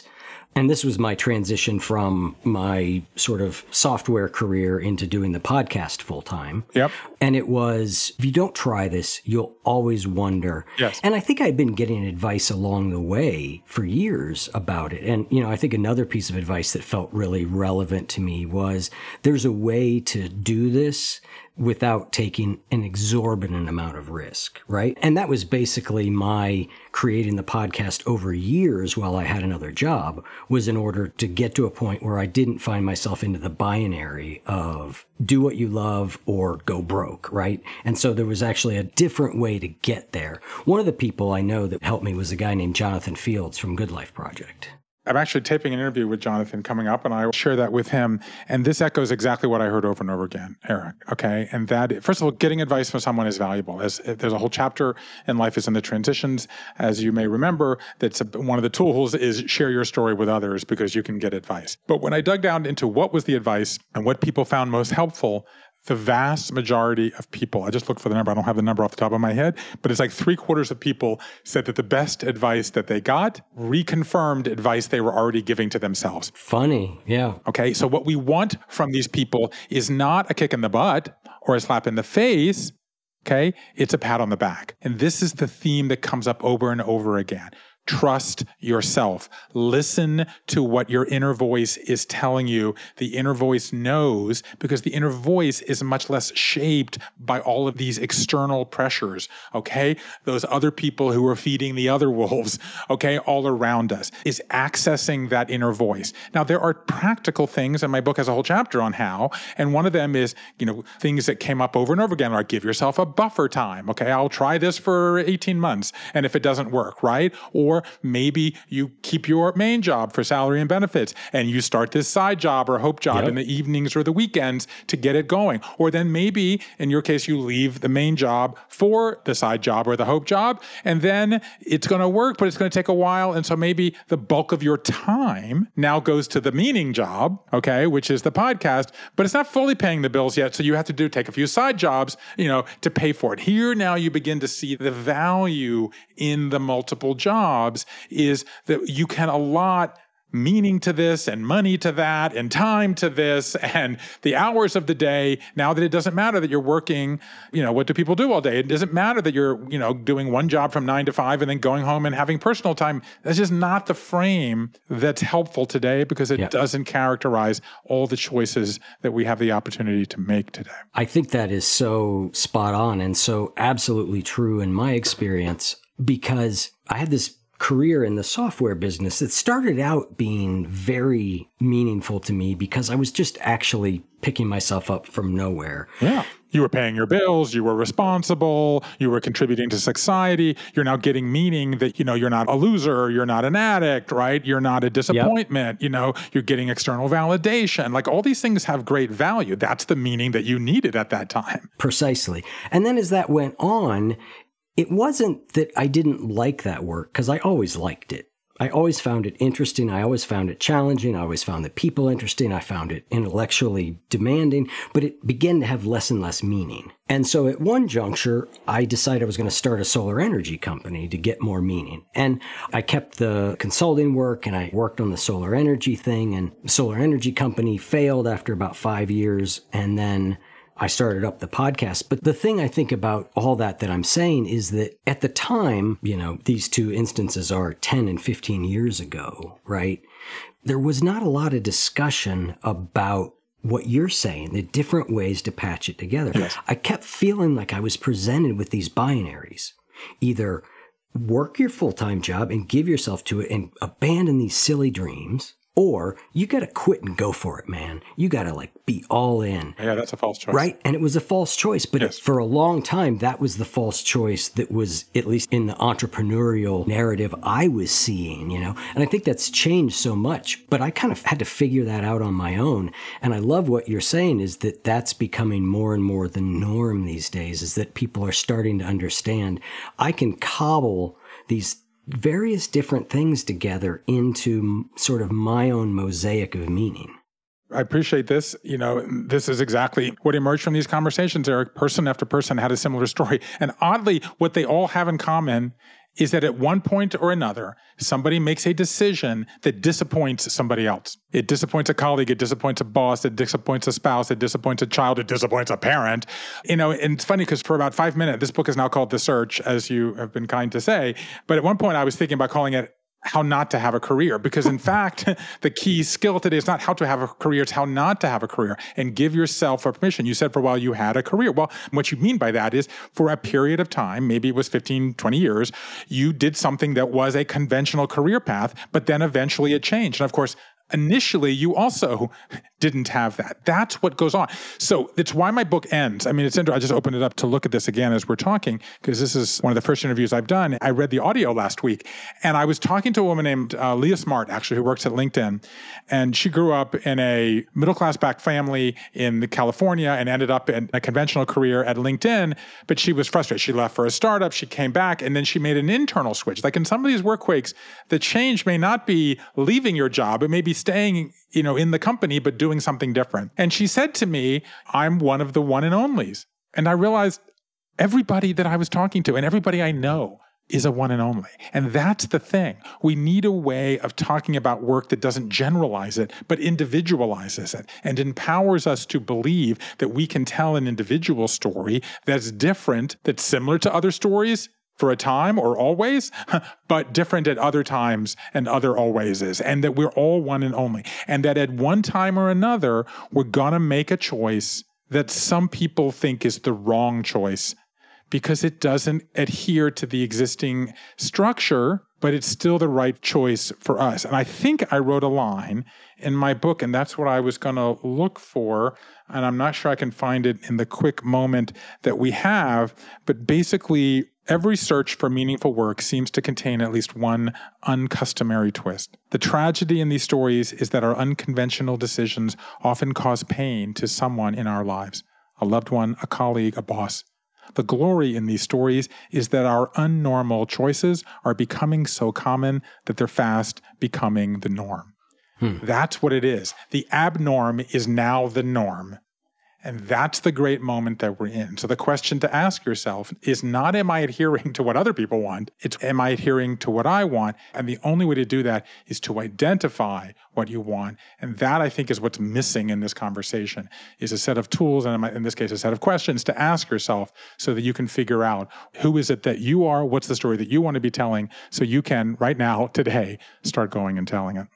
Speaker 4: And this was my transition from my sort of software career into doing the podcast full time.
Speaker 1: Yep.
Speaker 4: And it was, if you don't try this, you'll always wonder.
Speaker 1: Yes.
Speaker 4: And I think I'd been getting advice along the way for years about it. And, I think another piece of advice that felt really relevant to me was there's a way to do this without taking an exorbitant amount of risk, right? And that was basically my creating the podcast over years while I had another job, was in order to get to a point where I didn't find myself into the binary of do what you love or go broke, right? And so there was actually a different way to get there. One of the people I know that helped me was a guy named Jonathan Fields from Good Life Project.
Speaker 1: I'm actually taping an interview with Jonathan coming up, and I will share that with him. And this echoes exactly what I heard over and over again, Eric. Okay. And that, first of all, getting advice from someone is valuable. There's a whole chapter in Life is in the Transitions, as you may remember, that's one of the tools is share your story with others because you can get advice. But when I dug down into what was the advice and what people found most helpful, the vast majority of people, I just looked for the number, I don't have the number off the top of my head, but it's like 3/4 of people said that the best advice that they got reconfirmed advice they were already giving to themselves.
Speaker 4: Funny, yeah.
Speaker 1: Okay, so what we want from these people is not a kick in the butt or a slap in the face, okay? It's a pat on the back. And this is the theme that comes up over and over again. Trust yourself. Listen to what your inner voice is telling you. The inner voice knows because the inner voice is much less shaped by all of these external pressures, okay? Those other people who are feeding the other wolves, okay, all around us, is accessing that inner voice. Now, there are practical things, and my book has a whole chapter on how, and one of them is, things that came up over and over again, like give yourself a buffer time, okay? I'll try this for 18 months, and if it doesn't work, right? Or maybe you keep your main job for salary and benefits and you start this side job or hope job in the evenings or the weekends to get it going. Or then maybe, in your case, you leave the main job for the side job or the hope job, and then it's going to work, but it's going to take a while. And so maybe the bulk of your time now goes to the meaning job, okay, which is the podcast, but it's not fully paying the bills yet. So you have to take a few side jobs, to pay for it. Here now you begin to see the value in the multiple jobs is that you can allot meaning to this and money to that and time to this and the hours of the day. Now that it doesn't matter that you're working, what do people do all day? It doesn't matter that you're, doing one job from 9 to 5 and then going home and having personal time. That's just not the frame that's helpful today because it doesn't characterize all the choices that we have the opportunity to make today.
Speaker 4: I think that is so spot on and so absolutely true in my experience because I had this career in the software business that started out being very meaningful to me because I was just actually picking myself up from nowhere.
Speaker 1: Yeah. You were paying your bills, you were responsible, you were contributing to society. You're now getting meaning that, you're not a loser, you're not an addict, right? You're not a disappointment, you're getting external validation. Like all these things have great value. That's the meaning that you needed at that time.
Speaker 4: Precisely. And then as that went on, it wasn't that I didn't like that work, because I always liked it. I always found it interesting. I always found it challenging. I always found the people interesting. I found it intellectually demanding, but it began to have less and less meaning. And so at one juncture, I decided I was going to start a solar energy company to get more meaning. And I kept the consulting work and I worked on the solar energy thing, and the solar energy company failed after about 5 years. And then I started up the podcast. But the thing I think about all that I'm saying is that at the time, these two instances are 10 and 15 years ago, right? There was not a lot of discussion about what you're saying, the different ways to patch it together.
Speaker 1: Yes.
Speaker 4: I kept feeling like I was presented with these binaries. Either work your full-time job and give yourself to it and abandon these silly dreams, or you got to quit and go for it, man. You got to be all in.
Speaker 1: Yeah, that's a false choice.
Speaker 4: Right? And it was a false choice. But for a long time, that was the false choice that was, at least in the entrepreneurial narrative I was seeing, And I think that's changed so much. But I kind of had to figure that out on my own. And I love what you're saying is that that's becoming more and more the norm these days, is that people are starting to understand I can cobble these various different things together into sort of my own mosaic of meaning.
Speaker 1: I appreciate this. This is exactly what emerged from these conversations, Eric. Person after person had a similar story. And oddly, what they all have in common is that at one point or another, somebody makes a decision that disappoints somebody else. It disappoints a colleague, it disappoints a boss, it disappoints a spouse, it disappoints a child, it disappoints a parent. And it's funny because for about 5 minutes, this book is now called The Search, as you have been kind to say. But at one point I was thinking about calling it How Not to Have a Career, because in fact, the key skill today is not how to have a career, it's how not to have a career, and give yourself a permission. You said for a while you had a career. Well, what you mean by that is for a period of time, maybe it was 15, 20 years, you did something that was a conventional career path, but then eventually it changed. And of course, initially, you also didn't have that. That's what goes on. So it's why my book ends. I mean, it's interesting. I just opened it up to look at this again as we're talking, because this is one of the first interviews I've done. I read the audio last week, and I was talking to a woman named Leah Smart, actually, who works at LinkedIn. And she grew up in a middle-class black family in California and ended up in a conventional career at LinkedIn, but she was frustrated. She left for a startup, she came back, and then she made an internal switch. Like in some of these work quakes, the change may not be leaving your job, it may be staying, in the company, but doing something different. And she said to me, I'm one of the one and onlys. And I realized everybody that I was talking to and everybody I know is a one and only. And that's the thing. We need a way of talking about work that doesn't generalize it, but individualizes it and empowers us to believe that we can tell an individual story that's different, that's similar to other stories, for a time or always, but different at other times and other alwayses, and that we're all one and only. And that at one time or another, we're going to make a choice that some people think is the wrong choice because it doesn't adhere to the existing structure, but it's still the right choice for us. And I think I wrote a line in my book, and that's what I was going to look for, and I'm not sure I can find it in the quick moment that we have, but basically, every search for meaningful work seems to contain at least one uncustomary twist. The tragedy in these stories is that our unconventional decisions often cause pain to someone in our lives, a loved one, a colleague, a boss. The glory in these stories is that our unnormal choices are becoming so common that they're fast becoming the norm. That's what it is. The abnorm is now the norm. And that's the great moment that we're in. So the question to ask yourself is not, am I adhering to what other people want? It's, am I adhering to what I want? And the only way to do that is to identify what you want. And that, I think, is what's missing in this conversation, is a set of tools, and in this case, a set of questions to ask yourself so that you can figure out who is it that you are, what's the story that you want to be telling, so you can, right now, today, start going and telling it.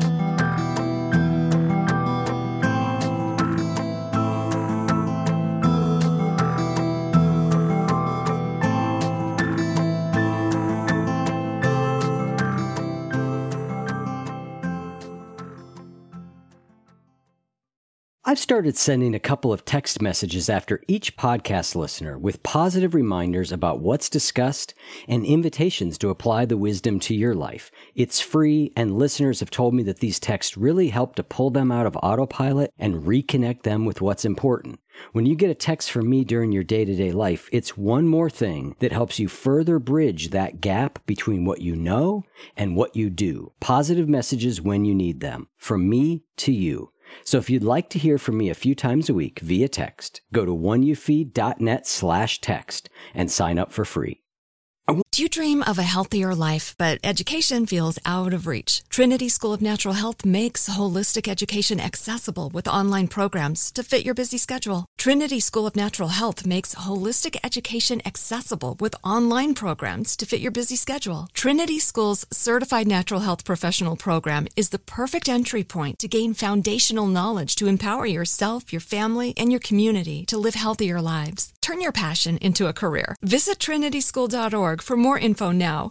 Speaker 4: I've started sending a couple of text messages after each podcast listener with positive reminders about what's discussed and invitations to apply the wisdom to your life. It's free, and listeners have told me that these texts really help to pull them out of autopilot and reconnect them with what's important. When you get a text from me during your day-to-day life, it's one more thing that helps you further bridge that gap between what you know and what you do. Positive messages when you need them, from me to you. So if you'd like to hear from me a few times a week via text, go to oneyoufeed.net/text and sign up for free.
Speaker 5: Do you dream of a healthier life, but education feels out of reach? Trinity School of Natural Health makes holistic education accessible with online programs to fit your busy schedule. Trinity School of Natural Health makes holistic education accessible with online programs to fit your busy schedule. Trinity School's Certified Natural Health Professional Program is the perfect entry point to gain foundational knowledge to empower yourself, your family, and your community to live healthier lives. Turn your passion into a career. Visit trinityschool.org for more info now.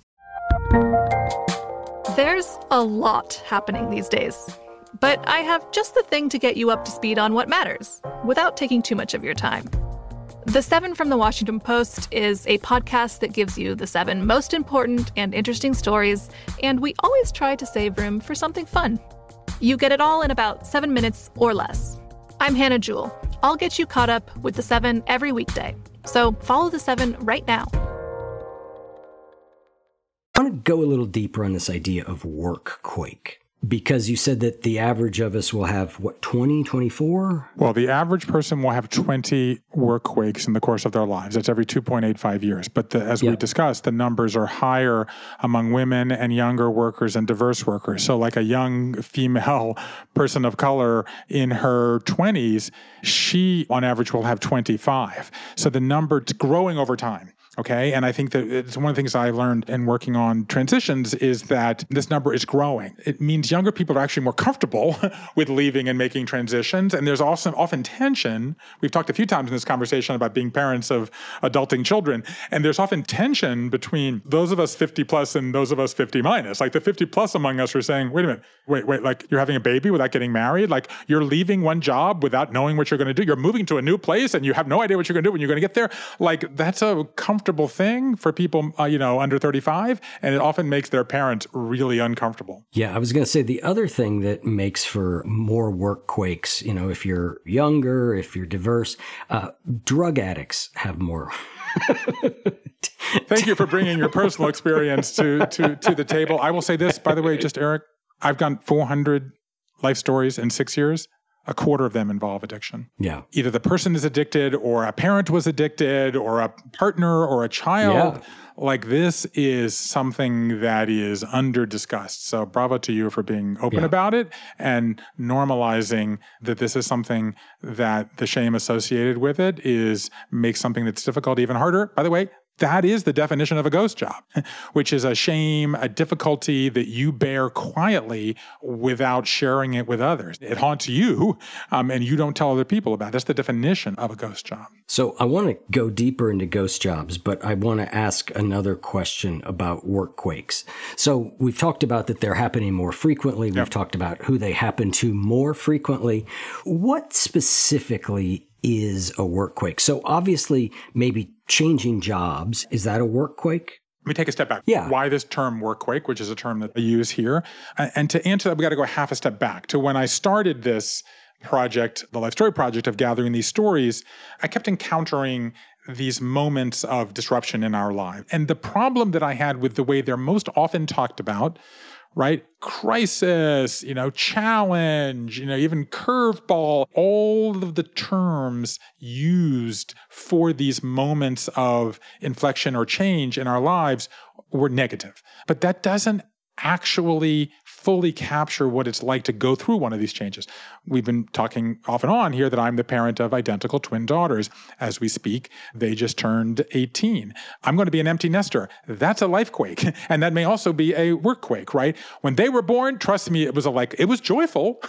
Speaker 6: There's a lot happening these days, but I have just the thing to get you up to speed on what matters without taking too much of your time. The 7 from the Washington Post is a podcast that gives you the 7 most important and interesting stories, and we always try to save room for something fun. You get it all in about 7 minutes or less. I'm Hannah Jewell. I'll get you caught up with the 7 every weekday. So follow the 7 right now.
Speaker 4: I want to go a little deeper on this idea of work quake. Because you said that the average of us will have, 20, 24?
Speaker 1: Well, the average person will have 20 work quakes in the course of their lives. That's every 2.85 years. But as we discussed, the numbers are higher among women and younger workers and diverse workers. So like a young female person of color in her 20s, she on average will have 25. So the number is growing over time. Okay. And I think that it's one of the things I learned in working on transitions is that this number is growing. It means younger people are actually more comfortable with leaving and making transitions. And there's also often tension. We've talked a few times in this conversation about being parents of adulting children. And there's often tension between those of us 50 plus and those of us 50 minus. Like the 50 plus among us are saying, wait a minute, wait, like you're having a baby without getting married? Like you're leaving one job without knowing what you're going to do. You're moving to a new place and you have no idea what you're going to do when you're going to get there. Like that's a comfortable thing for people, under 35, and it often makes their parents really uncomfortable.
Speaker 4: Yeah, I was going to say the other thing that makes for more work quakes, if you're younger, if you're diverse, drug addicts have more.
Speaker 1: Thank you for bringing your personal experience to the table. I will say this, by the way, just Eric, I've done 400 life stories in 6 years. A quarter of them involve addiction.
Speaker 4: Yeah.
Speaker 1: Either the person is addicted or a parent was addicted or a partner or a child.
Speaker 4: Yeah.
Speaker 1: Like this is something that is under discussed. So bravo to you for being open about it and normalizing that this is something that the shame associated with it makes something that's difficult even harder. By the way, that is the definition of a ghost job, which is a shame, a difficulty that you bear quietly without sharing it with others. It haunts you, and you don't tell other people about it. That's the definition of a ghost job.
Speaker 4: So I want to go deeper into ghost jobs, but I want to ask another question about work quakes. So we've talked about that they're happening more frequently. We've talked about who they happen to more frequently. What specifically is a work quake? So obviously, maybe changing jobs, is that a work quake?
Speaker 1: Let me take a step back.
Speaker 4: Yeah.
Speaker 1: Why this term work quake, which is a term that I use here. And to answer that, we got to go half a step back to when I started this project, the Life Story Project of gathering these stories. I kept encountering these moments of disruption in our lives. And the problem that I had with the way they're most often talked about, right? Crisis, challenge, even curveball, all of the terms used for these moments of inflection or change in our lives were negative. But that doesn't actually fully capture what it's like to go through one of these changes. We've been talking off and on here that I'm the parent of identical twin daughters. As we speak, they just turned 18. I'm going to be an empty nester. That's a life quake. And that may also be a work quake, right? When they were born, trust me, it was joyful.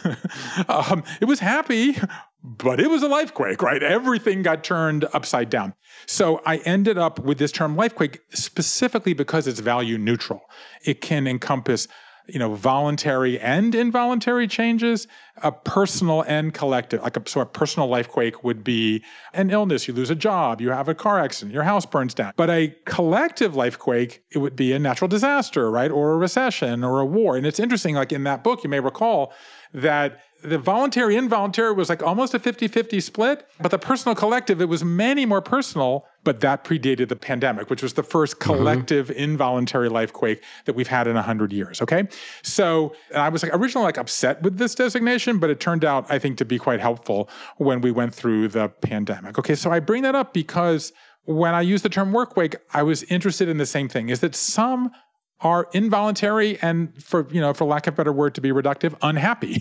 Speaker 1: It was happy, but it was a life quake, right? Everything got turned upside down. So I ended up with this term life quake specifically because it's value neutral. It can encompass voluntary and involuntary changes, a personal and collective. So a personal life quake would be an illness, you lose a job, you have a car accident, your house burns down. But a collective life quake, it would be a natural disaster, right? Or a recession or a war. And it's interesting, like in that book, you may recall that the voluntary, involuntary was like almost a 50-50 split, but the personal collective, it was many more personal, but that predated the pandemic, which was the first collective involuntary life quake that we've had in 100 years, okay? So I was originally upset with this designation, but it turned out, I think, to be quite helpful when we went through the pandemic. Okay, so I bring that up because when I use the term work quake, I was interested in the same thing, is that some are involuntary and for lack of a better word to be reductive, unhappy,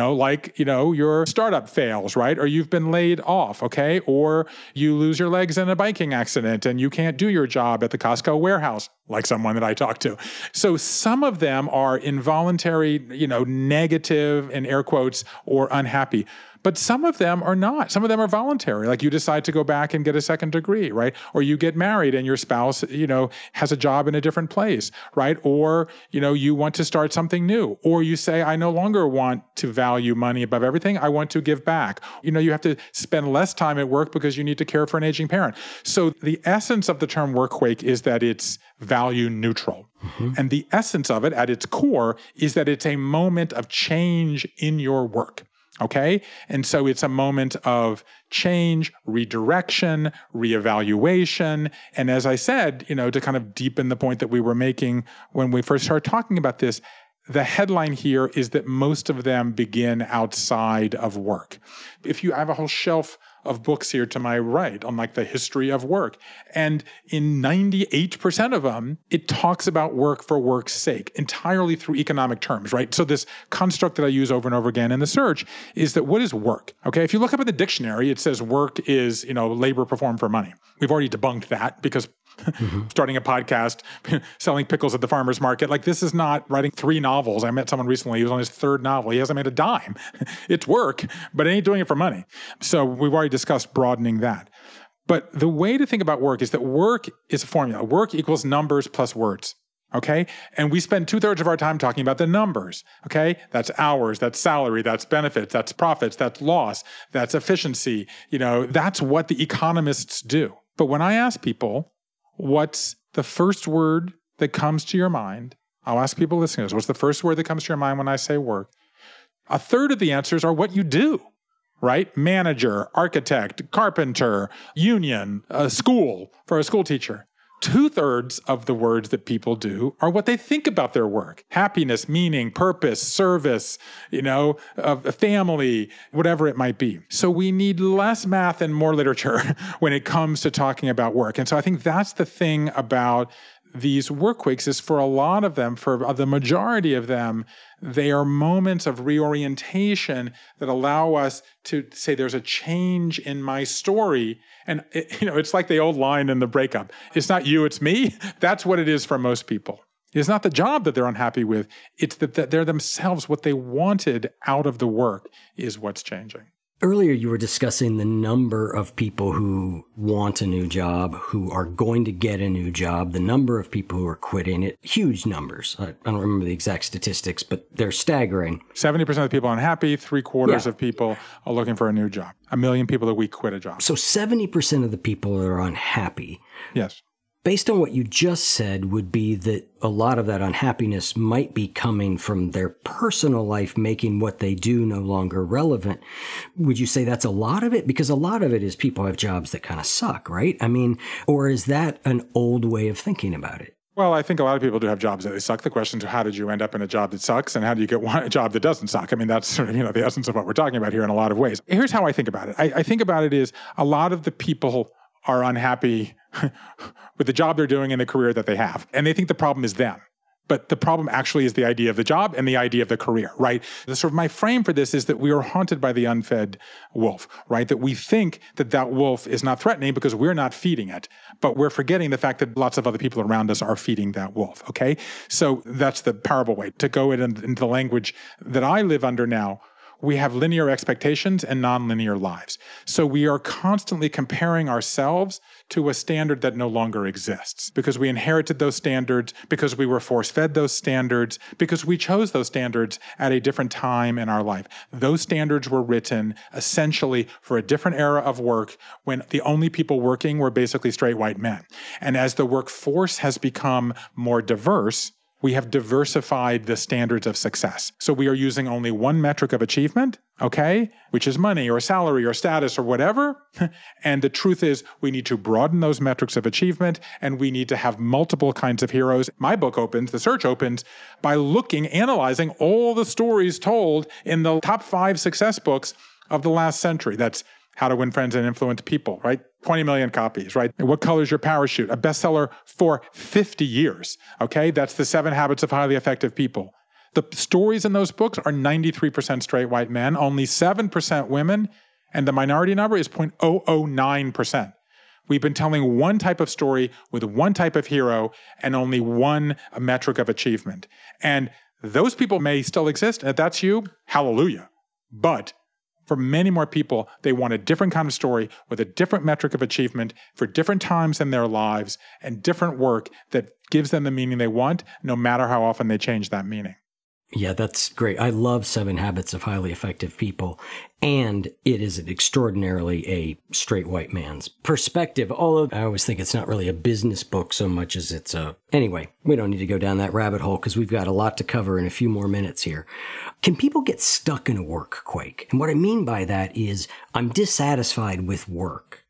Speaker 1: your startup fails, right? Or you've been laid off, okay? Or you lose your legs in a biking accident and you can't do your job at the Costco warehouse, like someone that I talked to. So some of them are involuntary, negative in air quotes or unhappy. But some of them are not. Some of them are voluntary. Like you decide to go back and get a second degree, right? Or you get married and your spouse, has a job in a different place, right? Or, you want to start something new. Or you say, I no longer want to value money above everything. I want to give back. You have to spend less time at work because you need to care for an aging parent. So the essence of the term work quake is that it's value neutral. And the essence of it at its core is that it's a moment of change in your work. Okay? And so it's a moment of change, redirection, reevaluation. And as I said, to kind of deepen the point that we were making when we first started talking about this, the headline here is that most of them begin outside of work. If you have a whole shelf of books here to my right on like the history of work, and in 98% of them, it talks about work for work's sake, entirely through economic terms, right? So this construct that I use over and over again in the search is that what is work? Okay, if you look up in the dictionary, it says work is, labor performed for money. We've already debunked that because starting a podcast, selling pickles at the farmer's market. Like, this is not writing 3 novels. I met someone recently, he was on his 3rd novel. He hasn't made a dime. It's work, but he ain't doing it for money. So we've already discussed broadening that. But the way to think about work is that work is a formula. Work equals numbers plus words. Okay? And we spend 2/3 of our time talking about the numbers. Okay? That's hours, that's salary, that's benefits, that's profits, that's loss, that's efficiency. That's what the economists do. But when I ask people, what's the first word that comes to your mind? I'll ask people listening, what's the first word that comes to your mind when I say work? 1/3 of the answers are what you do, right? Manager, architect, carpenter, union, school for a school teacher. 2/3 of the words that people do are what they think about their work. Happiness, meaning, purpose, service, family, whatever it might be. So we need less math and more literature when it comes to talking about work. And so I think that's the thing about these work weeks is for a lot of them, for the majority of them, they are moments of reorientation that allow us to say there's a change in my story. And it's like the old line in The Breakup. It's not you, it's me. That's what it is for most people. It's not the job that they're unhappy with. It's that they're themselves. What they wanted out of the work is what's changing.
Speaker 4: Earlier, you were discussing the number of people who want a new job, who are going to get a new job, the number of people who are quitting it, huge numbers. I don't remember the exact statistics, but they're staggering.
Speaker 1: 70% of the people are unhappy, 3/4 of people are looking for a new job. 1 million people a week quit a job.
Speaker 4: So 70% of the people are unhappy.
Speaker 1: Yes.
Speaker 4: Based on what you just said would be that a lot of that unhappiness might be coming from their personal life, making what they do no longer relevant. Would you say that's a lot of it? Because a lot of it is people have jobs that kind of suck, right? I mean, or is that an old way of thinking about it?
Speaker 1: Well, I think a lot of people do have jobs that they suck. The question is, how did you end up in a job that sucks, and how do you get a job that doesn't suck? I mean, that's sort of, the essence of what we're talking about here in a lot of ways. Here's how I think about it. I think about it is a lot of the people are unhappy with the job they're doing and the career that they have. And they think the problem is them. But the problem actually is the idea of the job and the idea of the career, right? My frame for this is that we are haunted by the unfed wolf, right? That we think that wolf is not threatening because we're not feeding it. But we're forgetting the fact that lots of other people around us are feeding that wolf, okay? So that's the parable way. To go into the language that I live under now, we have linear expectations and nonlinear lives. So we are constantly comparing ourselves to a standard that no longer exists because we inherited those standards, because we were force-fed those standards, because we chose those standards at a different time in our life. Those standards were written essentially for a different era of work when the only people working were basically straight white men. And as the workforce has become more diverse, we have diversified the standards of success. So we are using only one metric of achievement, okay, which is money or salary or status or whatever. And the truth is we need to broaden those metrics of achievement and we need to have multiple kinds of heroes. My book opens, The Search opens, by analyzing all the stories told in the top 5 success books of the last century. That's How to Win Friends and Influence People, right? 20 million copies, right? What Color's Your Parachute? A bestseller for 50 years, okay? That's The 7 Habits of Highly Effective People. The stories in those books are 93% straight white men, only 7% women, and the minority number is 0.009%. We've been telling one type of story with one type of hero and only one metric of achievement. And those people may still exist, and if that's you, hallelujah. But for many more people, they want a different kind of story with a different metric of achievement for different times in their lives and different work that gives them the meaning they want, no matter how often they change that meaning.
Speaker 4: Yeah, that's great. I love 7 Habits of Highly Effective People. And it is extraordinarily a straight white man's perspective. Although I always think it's not really a business book so much as it's a... Anyway, we don't need to go down that rabbit hole because we've got a lot to cover in a few more minutes here. Can people get stuck in a work quake? And what I mean by that is I'm dissatisfied with work.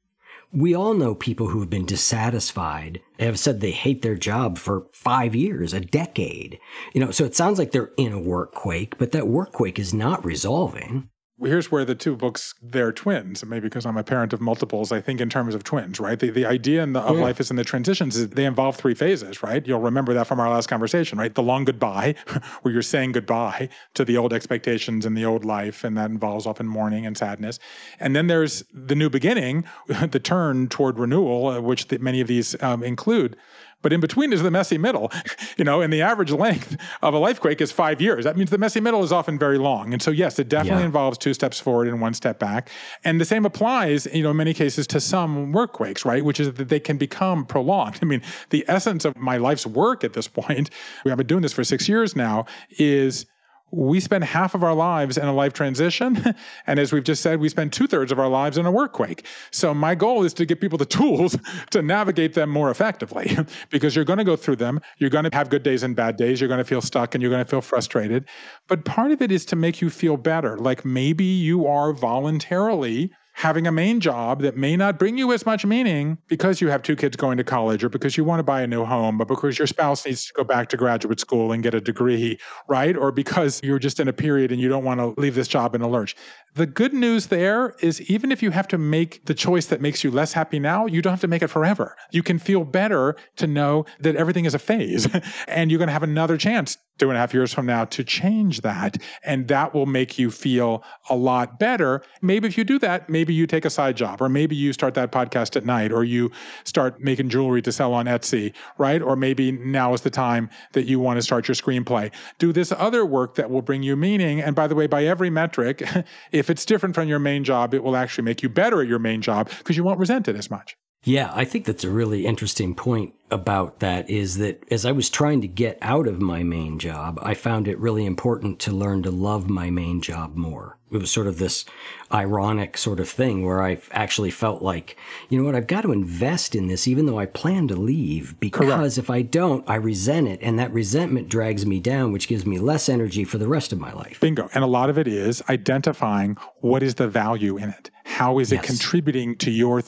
Speaker 4: We all know people who have been dissatisfied, have said they hate their job for 5 years, a decade. So it sounds like they're in a work quake, but that work quake is not resolving.
Speaker 1: Here's where the two books, they're twins. Maybe because I'm a parent of multiples, I think in terms of twins, right? The idea of life is in the transitions is they involve 3 phases, right? You'll remember that from our last conversation, right? The long goodbye, where you're saying goodbye to the old expectations and the old life, and that involves often mourning and sadness. And then there's the new beginning, the turn toward renewal, which many of these include. But in between is the messy middle, and the average length of a life quake is 5 years. That means the messy middle is often very long. And so, yes, it definitely involves 2 steps forward and 1 step back. And the same applies, in many cases to some work quakes, right? Which is that they can become prolonged. I mean, the essence of my life's work at this point, I've been doing this for 6 years now, is we spend half of our lives in a life transition. And as we've just said, we spend 2/3 of our lives in a work quake. So my goal is to give people the tools to navigate them more effectively, because you're going to go through them. You're going to have good days and bad days. You're going to feel stuck and you're going to feel frustrated. But part of it is to make you feel better. Like maybe you are voluntarily having a main job that may not bring you as much meaning because you have 2 kids going to college, or because you want to buy a new home, but because your spouse needs to go back to graduate school and get a degree, right? Or because you're just in a period and you don't want to leave this job in a lurch. The good news there is even if you have to make the choice that makes you less happy now, you don't have to make it forever. You can feel better to know that everything is a phase and you're going to have another chance 2.5 years from now to change that. And that will make you feel a lot better. Maybe if you do that, maybe you take a side job, or maybe you start that podcast at night, or you start making jewelry to sell on Etsy, right? Or maybe now is the time that you want to start your screenplay. Do this other work that will bring you meaning. And by the way, by every metric, if it's different from your main job, it will actually make you better at your main job because you won't resent it as much.
Speaker 4: Yeah, I think that's a really interesting point about that, is that as I was trying to get out of my main job, I found it really important to learn to love my main job more. It was sort of this ironic sort of thing where I actually felt like, you know what, I've got to invest in this even though I plan to leave, because if I don't, I resent it. And that resentment drags me down, which gives me less energy for the rest of my life.
Speaker 1: Bingo. And a lot of it is identifying what is the value in it. How is it contributing to your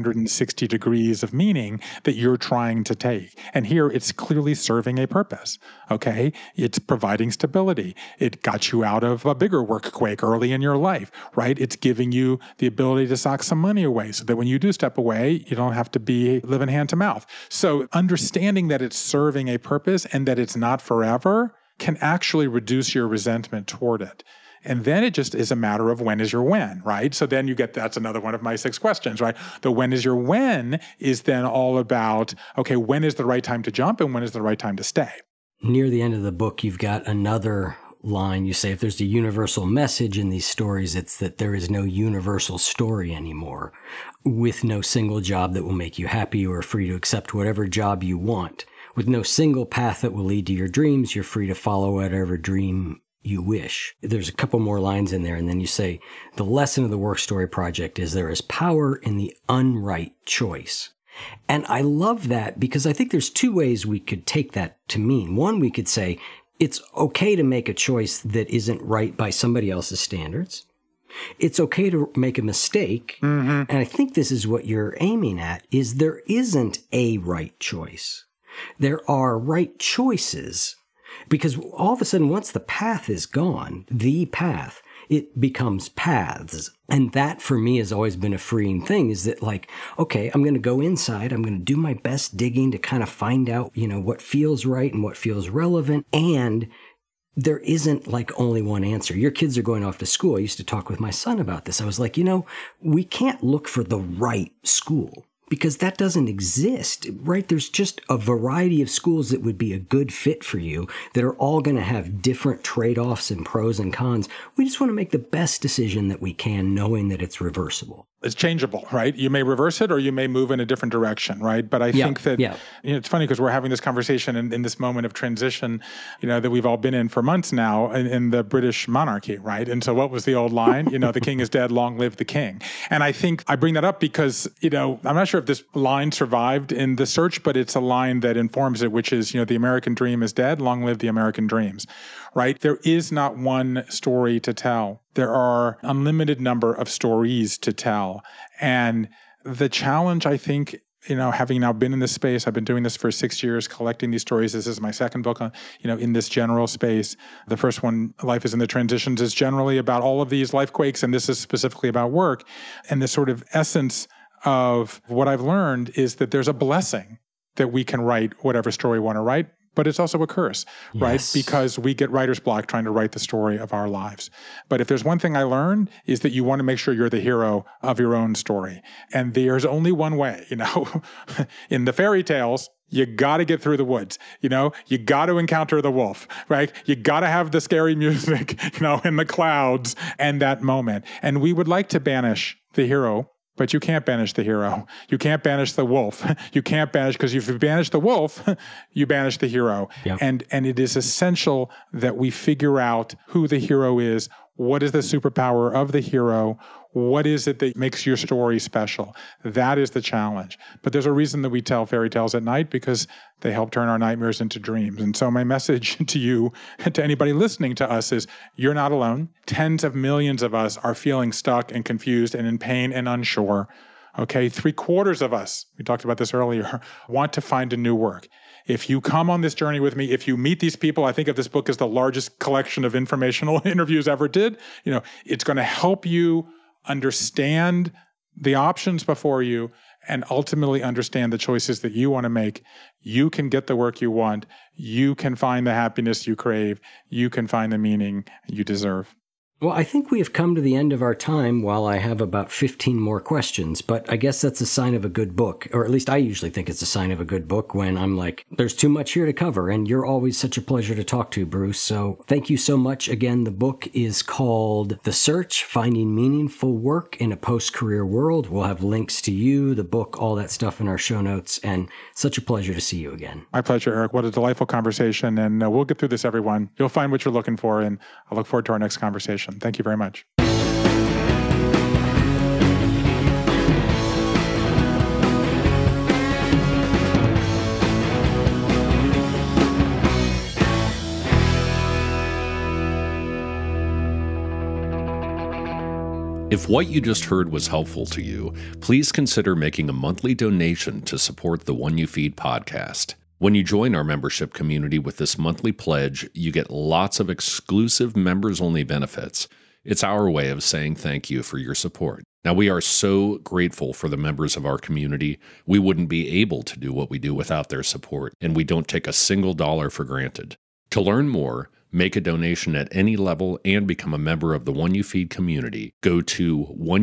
Speaker 1: 360 degrees of meaning that you're trying to take? And here it's clearly serving a purpose, okay? It's providing stability. It got you out of a bigger work quake early in your life, right? It's giving you the ability to sock some money away so that when you do step away, you don't have to be living hand to mouth. So understanding that it's serving a purpose and that it's not forever can actually reduce your resentment toward it. And then it just is a matter of when is your when, right? So then you get, that's another one of my 6 questions, right? The when is your when is then all about, okay, when is the right time to jump and when is the right time to stay?
Speaker 4: Near the end of the book, you've got another line. You say, if there's a universal message in these stories, it's that there is no universal story anymore, with no single job that will make you happy. You are free to accept whatever job you want. With no single path that will lead to your dreams, you're free to follow whatever dream you wish. There's a couple more lines in there, and then you say, the lesson of the Work Story Project is there is power in the unright choice. And I love that because I think there's 2 ways we could take that to mean. One, we could say it's okay to make a choice that isn't right by somebody else's standards. It's okay to make a mistake. And I think this is what you're aiming at, is there isn't a right choice. There are right choices. Because all of a sudden, once the path is gone, the path, it becomes paths. And that for me has always been a freeing thing, is that like, okay, I'm going to go inside. I'm going to do my best digging to kind of find out, what feels right and what feels relevant. And there isn't like only one answer. Your kids are going off to school. I used to talk with my son about this. I was like, we can't look for the right school, because that doesn't exist, right? There's just a variety of schools that would be a good fit for you that are all going to have different trade-offs and pros and cons. We just want to make the best decision that we can, knowing that it's reversible.
Speaker 1: It's changeable, right? You may reverse it or you may move in a different direction, right? But I think that, it's funny because we're having this conversation in this moment of transition, that we've all been in for months now in the British monarchy, right? And so what was the old line? The king is dead, long live the king. And I think I bring that up because, I'm not sure if this line survived in the search, but it's a line that informs it, which is, the American dream is dead, long live the American dreams, right? There is not one story to tell. There are unlimited number of stories to tell. And the challenge, I think, having now been in this space, I've been doing this for 6 years, collecting these stories. This is my second book on, in this general space. The first one, Life is in the Transitions, is generally about all of these life quakes, and this is specifically about work. And the sort of essence of what I've learned is that there's a blessing that we can write whatever story we want to write, but it's also a curse, right? Because we get writer's block trying to write the story of our lives. But if there's one thing I learned is that you want to make sure you're the hero of your own story. And there's only one way, in the fairy tales, you got to get through the woods, you got to encounter the wolf, right? You got to have the scary music, in the clouds and that moment. And we would like to banish the hero, but you can't banish the hero. You can't banish the wolf. You can't banish, because if you banish the wolf, you banish the hero. Yep. And it is essential that we figure out who the hero is. What is the superpower of the hero? What is it that makes your story special? That is the challenge. But there's a reason that we tell fairy tales at night, because they help turn our nightmares into dreams. And so my message to you, to anybody listening to us, is you're not alone. Tens of millions of us are feeling stuck and confused and in pain and unsure. Okay, 3/4 of us, we talked about this earlier, want to find a new work. If you come on this journey with me, if you meet these people, I think of this book as the largest collection of informational interviews ever did. It's going to help you understand the options before you and ultimately understand the choices that you want to make. You can get the work you want. You can find the happiness you crave. You can find the meaning you deserve.
Speaker 4: Well, I think we have come to the end of our time while I have about 15 more questions, but I guess that's a sign of a good book, or at least I usually think it's a sign of a good book when I'm like, there's too much here to cover, and you're always such a pleasure to talk to, Bruce. So thank you so much. Again, the book is called The Search, Finding Meaningful Work in a Post-Career World. We'll have links to you, the book, all that stuff in our show notes, and such a pleasure to see you again.
Speaker 1: My pleasure, Eric. What a delightful conversation, and we'll get through this, everyone. You'll find what you're looking for, and I look forward to our next conversation. Thank you very much.
Speaker 2: If what you just heard was helpful to you, please consider making a monthly donation to support the One You Feed podcast. When you join our membership community with this monthly pledge, you get lots of exclusive members-only benefits. It's our way of saying thank you for your support. Now, we are so grateful for the members of our community. We wouldn't be able to do what we do without their support, and we don't take a single dollar for granted. To learn more, make a donation at any level, and become a member of the One You Feed community, go to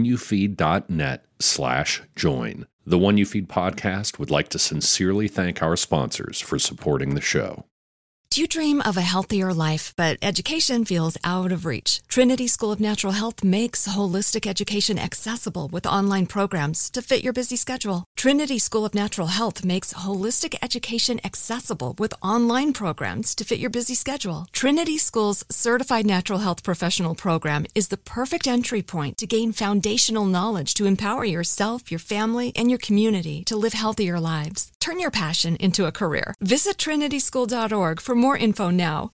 Speaker 2: oneyoufeed.net/join. The One You Feed podcast would like to sincerely thank our sponsors for supporting the show.
Speaker 5: Do you dream of a healthier life, but education feels out of reach? Trinity School of Natural Health makes holistic education accessible with online programs to fit your busy schedule. Trinity School of Natural Health makes holistic education accessible with online programs to fit your busy schedule. Trinity School's Certified Natural Health Professional Program is the perfect entry point to gain foundational knowledge to empower yourself, your family, and your community to live healthier lives. Turn your passion into a career. Visit trinityschool.org for more info now.